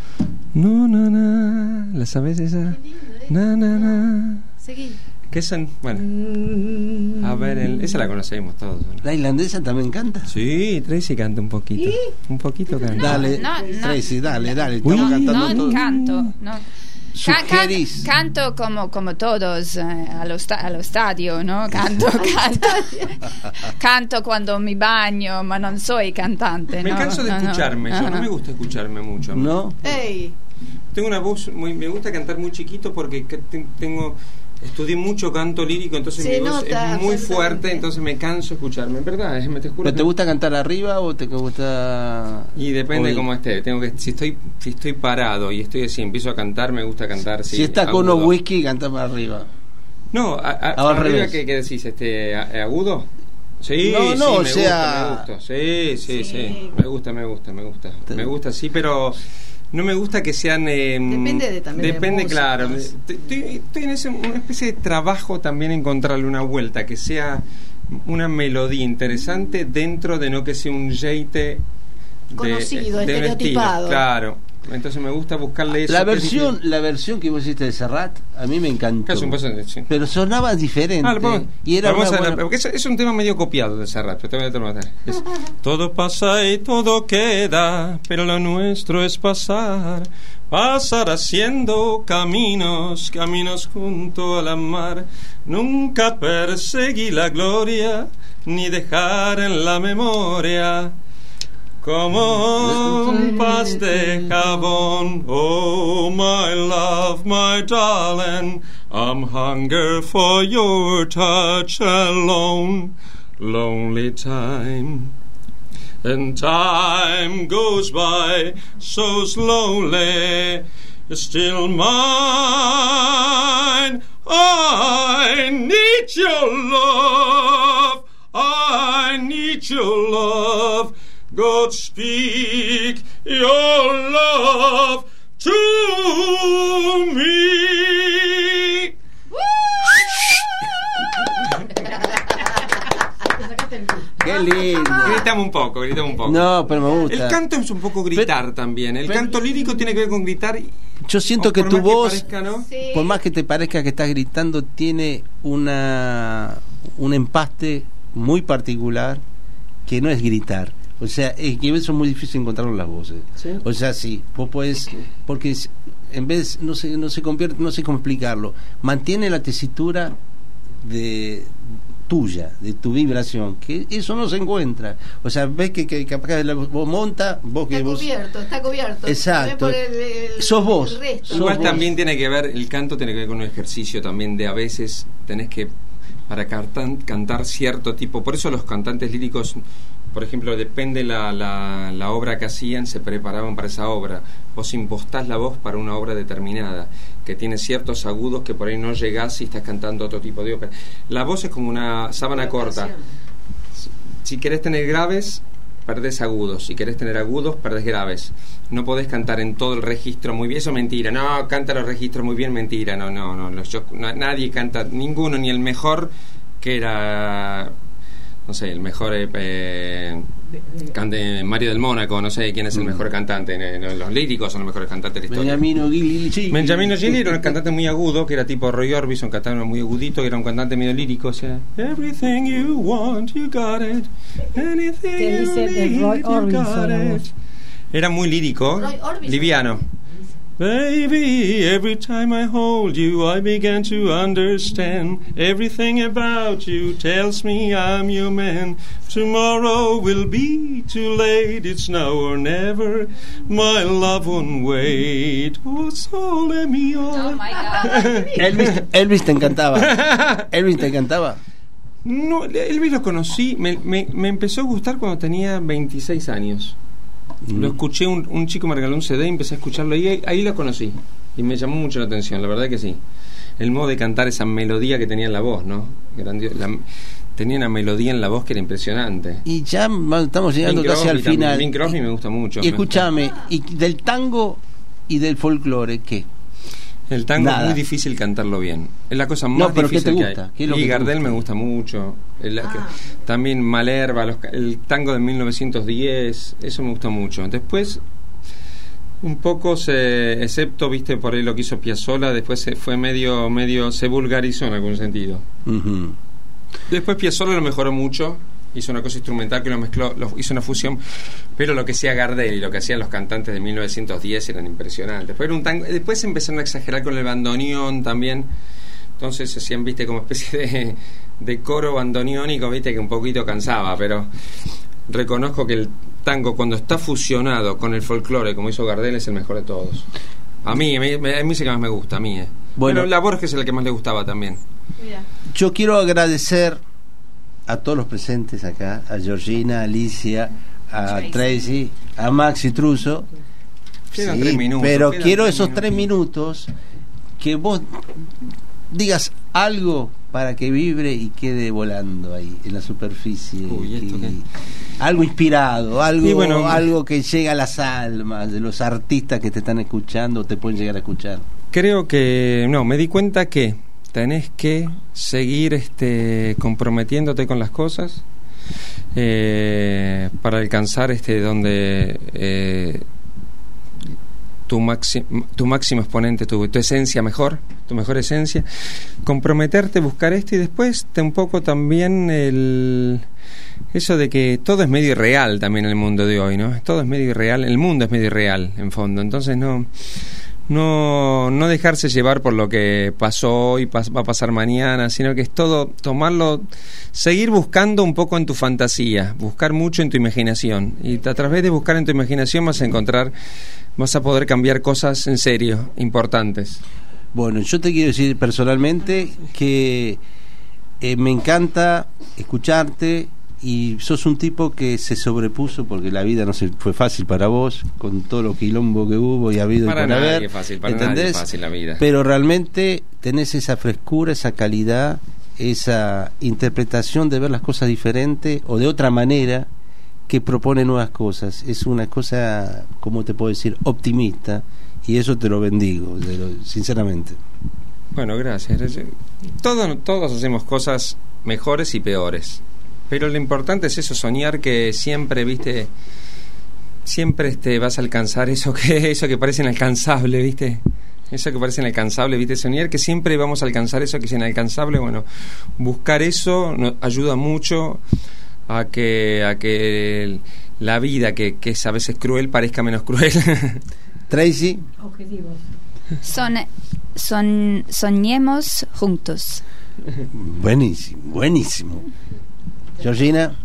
Speaker 6: ¿la sabes esa? Na.
Speaker 4: Seguí.
Speaker 6: ¿Qué son? Bueno, a ver, esa la conocemos todos, ¿no?
Speaker 2: ¿La irlandesa también canta?
Speaker 6: Sí, Tracy canta un poquito. Un poquito canta.
Speaker 2: Dale,
Speaker 5: no.
Speaker 2: Tracy, dale,
Speaker 6: Uy.
Speaker 2: estamos cantando
Speaker 5: No
Speaker 2: todos.
Speaker 5: canto, no.
Speaker 2: Sugerís.
Speaker 5: Canto como todos allo stadio, no? Canto cuando mi bagno, ma non soy cantante.
Speaker 6: Me
Speaker 5: no,
Speaker 6: canso de escucharme, yo no me gusta escucharme mucho.
Speaker 2: ¿No?
Speaker 4: ¡Ey!
Speaker 6: Tengo una voz me gusta cantar muy chiquito porque estudié mucho canto lírico, entonces
Speaker 4: Se
Speaker 6: mi voz
Speaker 4: nota,
Speaker 6: es muy
Speaker 4: absolutamente.
Speaker 6: fuerte, entonces me canso de escucharme, en verdad, te juro.
Speaker 2: ¿Pero te gusta cantar arriba o te gusta...?
Speaker 6: Y depende
Speaker 2: Oír?
Speaker 6: cómo esté. Si estoy parado y estoy así, empiezo a cantar, me gusta cantar.
Speaker 2: Si
Speaker 6: sí,
Speaker 2: estás con
Speaker 6: agudo.
Speaker 2: unos whisky, canta para arriba.
Speaker 6: No,
Speaker 2: al
Speaker 6: arriba,
Speaker 2: revés.
Speaker 6: ¿qué decís? ¿Agudo? Sí,
Speaker 2: No,
Speaker 6: sí,
Speaker 2: o
Speaker 6: me
Speaker 2: sea-
Speaker 6: gusta. Sí. Me gusta. Me gusta, sí, pero no me gusta que sean...
Speaker 4: Depende también de
Speaker 6: Depende,
Speaker 4: músicos.
Speaker 6: claro. Estoy en una especie de trabajo también encontrarle una vuelta, que sea una melodía interesante dentro de no que sea un jeite
Speaker 4: Conocido,
Speaker 6: de un
Speaker 4: estereotipado.
Speaker 6: estilo, claro. Entonces me gusta buscarle eso.
Speaker 2: La
Speaker 6: que es
Speaker 2: versión que vos hiciste de Serrat, a mí me encantó.
Speaker 6: Casi un paso de- sí.
Speaker 2: Pero sonaba diferente. Y era
Speaker 6: Vamos
Speaker 2: una
Speaker 6: a
Speaker 2: buena-
Speaker 6: porque es un tema medio copiado de Serrat, pero te voy a terminar. Todo pasa y todo queda, pero lo nuestro es pasar haciendo caminos junto a la mar. Nunca perseguí la gloria, ni dejar en la memoria como un paz de jabón. Oh, my love, my darling, I'm hunger for your touch alone. Lonely time, and time goes by so slowly, still mine. I need your love, I need your love. God, speak your love to me.
Speaker 2: lindo.
Speaker 6: Gritamos un poco.
Speaker 2: No, pero me gusta.
Speaker 6: El canto es un poco gritar también. El canto lírico tiene que ver con gritar.
Speaker 2: Yo siento que
Speaker 6: por
Speaker 2: tu
Speaker 6: más
Speaker 2: voz,
Speaker 6: parezca, ¿no?
Speaker 4: Sí.
Speaker 2: por más que te parezca que estás gritando, tiene un empaste muy particular que no es gritar. O sea, es que eso es muy difícil encontrarlo en las voces.
Speaker 6: ¿Sí?
Speaker 2: O sea, sí, vos podés, porque en vez, no sé convierte, no sé cómo explicarlo, mantiene la tesitura tuya, de tu vibración, que eso no se encuentra. O sea, ves que capaz que vos monta, vos que vos...
Speaker 4: Está cubierto.
Speaker 2: Exacto. Sos vos.
Speaker 4: El resto.
Speaker 6: Igual
Speaker 2: vos.
Speaker 6: también tiene que ver, el canto tiene que ver con un ejercicio también de a veces tenés que, para cantar cierto tipo, por eso los cantantes líricos, por ejemplo, depende la obra que hacían, se preparaban para esa obra. Vos impostás la voz para una obra determinada, que tiene ciertos agudos que por ahí no llegás y estás cantando otro tipo de ópera. La voz es como una sábana corta. Si querés tener graves, perdés agudos. Si querés tener agudos, perdés graves. No podés cantar en todo el registro muy bien. Eso es mentira. No, canta los registros muy bien, mentira. No. Nadie canta, ninguno, ni el mejor, que era... no sé, el mejor Mario del Mónaco, no sé quién es el mejor cantante. Los líricos son los mejores cantantes de la historia. Benjamino Gigli era un cantante muy agudo, que era tipo Roy Orbison, cantaba muy agudito, que era un cantante medio lírico, o sea, everything you want, you got it. Anything
Speaker 3: Te dice
Speaker 6: you
Speaker 3: de
Speaker 6: need,
Speaker 3: Roy
Speaker 6: you
Speaker 3: Orbison,
Speaker 6: got
Speaker 3: la
Speaker 6: it.
Speaker 3: voz.
Speaker 6: Era muy lírico,
Speaker 4: Roy Orbison.
Speaker 6: liviano. Baby, every time I hold you, I begin to understand. Everything about you tells me I'm your man. Tomorrow will be too late, it's now or never. My love won't wait. Oh, so let me
Speaker 5: Oh
Speaker 6: on.
Speaker 5: my God.
Speaker 2: Elvis te encantaba. Elvis te encantaba.
Speaker 6: No, Elvis lo conocí, me empezó a gustar cuando tenía 26 años. Lo escuché, un chico me regaló un CD y empecé a escucharlo y ahí lo conocí y me llamó mucho la atención, la verdad que sí. El modo de cantar, esa melodía que tenía en la voz, ¿no? Tenía una melodía en la voz que era impresionante.
Speaker 2: Y ya estamos llegando
Speaker 6: Bing
Speaker 2: casi al
Speaker 6: Crosby
Speaker 2: final.
Speaker 6: Bing Crosby me gusta mucho.
Speaker 2: Y escúchame, y del tango y del folclore, ¿qué?
Speaker 6: El tango
Speaker 2: Nada.
Speaker 6: es muy difícil cantarlo bien. Es la cosa más
Speaker 2: No, pero ¿qué
Speaker 6: difícil
Speaker 2: te
Speaker 6: que
Speaker 2: gusta?
Speaker 6: hay.
Speaker 2: ¿Qué es lo
Speaker 6: Y
Speaker 2: que te
Speaker 6: Gardel
Speaker 2: gusta?
Speaker 6: me gusta mucho. También Malherba, el tango de 1910, eso me gusta mucho. Después, un poco excepto, viste, por ahí lo que hizo Piazzolla, después se fue medio se vulgarizó en algún sentido.
Speaker 2: Uh-huh.
Speaker 6: Después Piazzolla lo mejoró mucho, hizo una cosa instrumental que lo mezcló, hizo una fusión, pero lo que hacía Gardel y lo que hacían los cantantes de 1910 eran impresionantes. Pero era un tango, después empezaron a exagerar con el bandoneón también, entonces hacían, viste, como especie de coro bandoneónico, viste, que un poquito cansaba, pero reconozco que el tango, cuando está fusionado con el folclore, como hizo Gardel, es el mejor de todos. A mí es que más me gusta, a mí.
Speaker 2: Bueno.
Speaker 6: Pero la Borges es el que más le gustaba también.
Speaker 4: Mira.
Speaker 2: Yo quiero agradecer a todos los presentes acá, a Georgina, a Alicia, a Tracy, a Maxi Truso.
Speaker 6: Quedan 3 minutos,
Speaker 2: pero
Speaker 6: quedan
Speaker 2: quiero
Speaker 6: 3
Speaker 2: esos 3 minutos que vos digas algo para que vibre y quede volando ahí en la superficie.
Speaker 6: Uy, ¿esto qué?
Speaker 2: Algo inspirado, algo,
Speaker 6: Y bueno,
Speaker 2: algo que llega a las almas de los artistas que te están escuchando o te pueden llegar a escuchar.
Speaker 6: Creo que me di cuenta que tenés que seguir comprometiéndote con las cosas para alcanzar donde tu máximo exponente, tu esencia mejor, tu mejor esencia, comprometerte, buscar esto y después un poco también eso de que todo es medio irreal también en el mundo de hoy, ¿no? Todo es medio irreal, el mundo es medio irreal en fondo, entonces no dejarse llevar por lo que pasó hoy, va a pasar mañana, sino que es todo tomarlo, seguir buscando un poco en tu fantasía, buscar mucho en tu imaginación, y a través de buscar en tu imaginación vas a poder cambiar cosas en serio, importantes.
Speaker 2: Bueno, yo te quiero decir personalmente que me encanta escucharte y sos un tipo que se sobrepuso porque la vida no se fue fácil para vos con todo lo quilombo que hubo y ha habido
Speaker 6: Para
Speaker 2: y por
Speaker 6: nadie
Speaker 2: haber,
Speaker 6: es fácil, para
Speaker 2: ¿entendés?
Speaker 6: nadie es fácil la vida.
Speaker 2: Pero realmente tenés esa frescura, esa calidad, esa interpretación de ver las cosas diferente o de otra manera que propone nuevas cosas. Es una cosa, ¿cómo te puedo decir?, optimista, y eso te lo bendigo, sinceramente.
Speaker 6: Bueno, gracias. Todos hacemos cosas mejores y peores. Pero lo importante es eso, soñar que siempre, viste, siempre vas a alcanzar eso que parece inalcanzable, viste. Eso que parece inalcanzable, viste, soñar que siempre vamos a alcanzar eso que es inalcanzable. Bueno, buscar eso nos ayuda mucho a que la vida, que es a veces cruel, parezca menos cruel.
Speaker 2: Tracy.
Speaker 3: Objetivos.
Speaker 5: Soñemos juntos.
Speaker 2: Buenísimo, buenísimo. Georgina.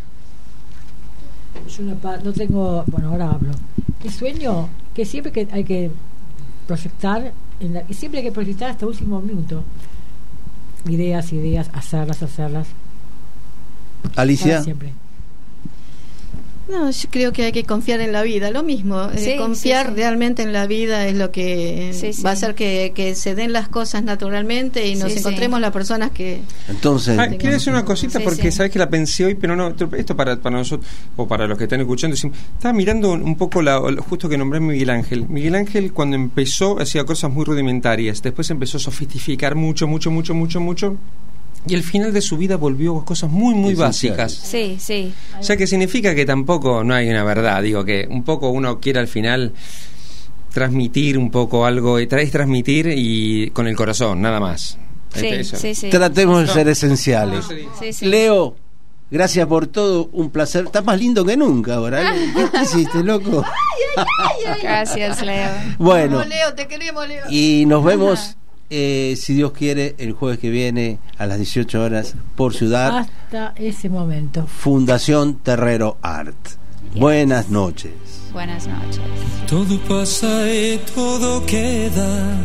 Speaker 3: Yo no tengo, bueno, ahora hablo. El sueño que siempre que hay que proyectar, y siempre hay que proyectar hasta el último minuto. Ideas, hacerlas.
Speaker 2: Alicia.
Speaker 3: Para siempre.
Speaker 4: No, yo creo que hay que confiar en la vida, lo mismo,
Speaker 5: Sí,
Speaker 4: confiar
Speaker 5: sí.
Speaker 4: realmente en la vida es lo que
Speaker 5: Sí.
Speaker 4: va a hacer que se den las cosas naturalmente y nos
Speaker 5: Sí,
Speaker 4: encontremos las personas que...
Speaker 2: Entonces,
Speaker 6: Quiero decir una cosita
Speaker 5: Sí,
Speaker 6: porque
Speaker 5: sí.
Speaker 6: sabes que la pensé hoy, pero no, esto para nosotros o para los que están escuchando, estaba mirando un poco justo que nombré a Miguel Ángel. Miguel Ángel cuando empezó hacía cosas muy rudimentarias, después empezó a sofisticar mucho, y al final de su vida volvió a cosas muy básicas.
Speaker 5: Sí, sí.
Speaker 6: O sea que significa que tampoco no hay una verdad, digo que un poco uno quiere al final transmitir un poco algo, transmitir y con el corazón, nada más.
Speaker 5: Sí,
Speaker 6: Eso.
Speaker 5: sí, sí.
Speaker 2: tratemos de ser esenciales.
Speaker 5: Sí, sí.
Speaker 2: Leo, gracias por todo, un placer. Estás más lindo que nunca ahora. ¿Qué hiciste, loco?
Speaker 5: Gracias, Leo.
Speaker 2: Bueno,
Speaker 4: Leo, te queremos, Leo.
Speaker 2: y nos vemos, si Dios quiere, el jueves que viene a las 18 horas por Ciudad.
Speaker 3: Hasta ese momento.
Speaker 2: Fundación Terrero Art. Buenas noches.
Speaker 5: Buenas noches.
Speaker 7: Todo pasa y todo queda,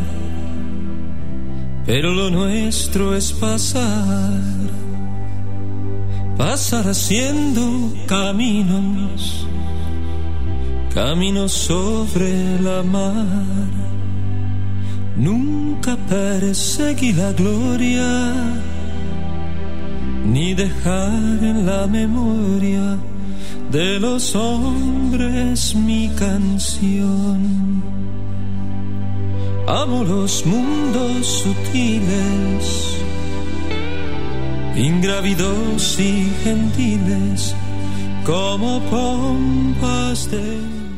Speaker 7: pero lo nuestro es pasar haciendo caminos sobre la mar. Nunca perseguí la gloria, ni dejar en la memoria de los hombres mi canción. Amo los mundos sutiles, ingrávidos y gentiles, como pompas de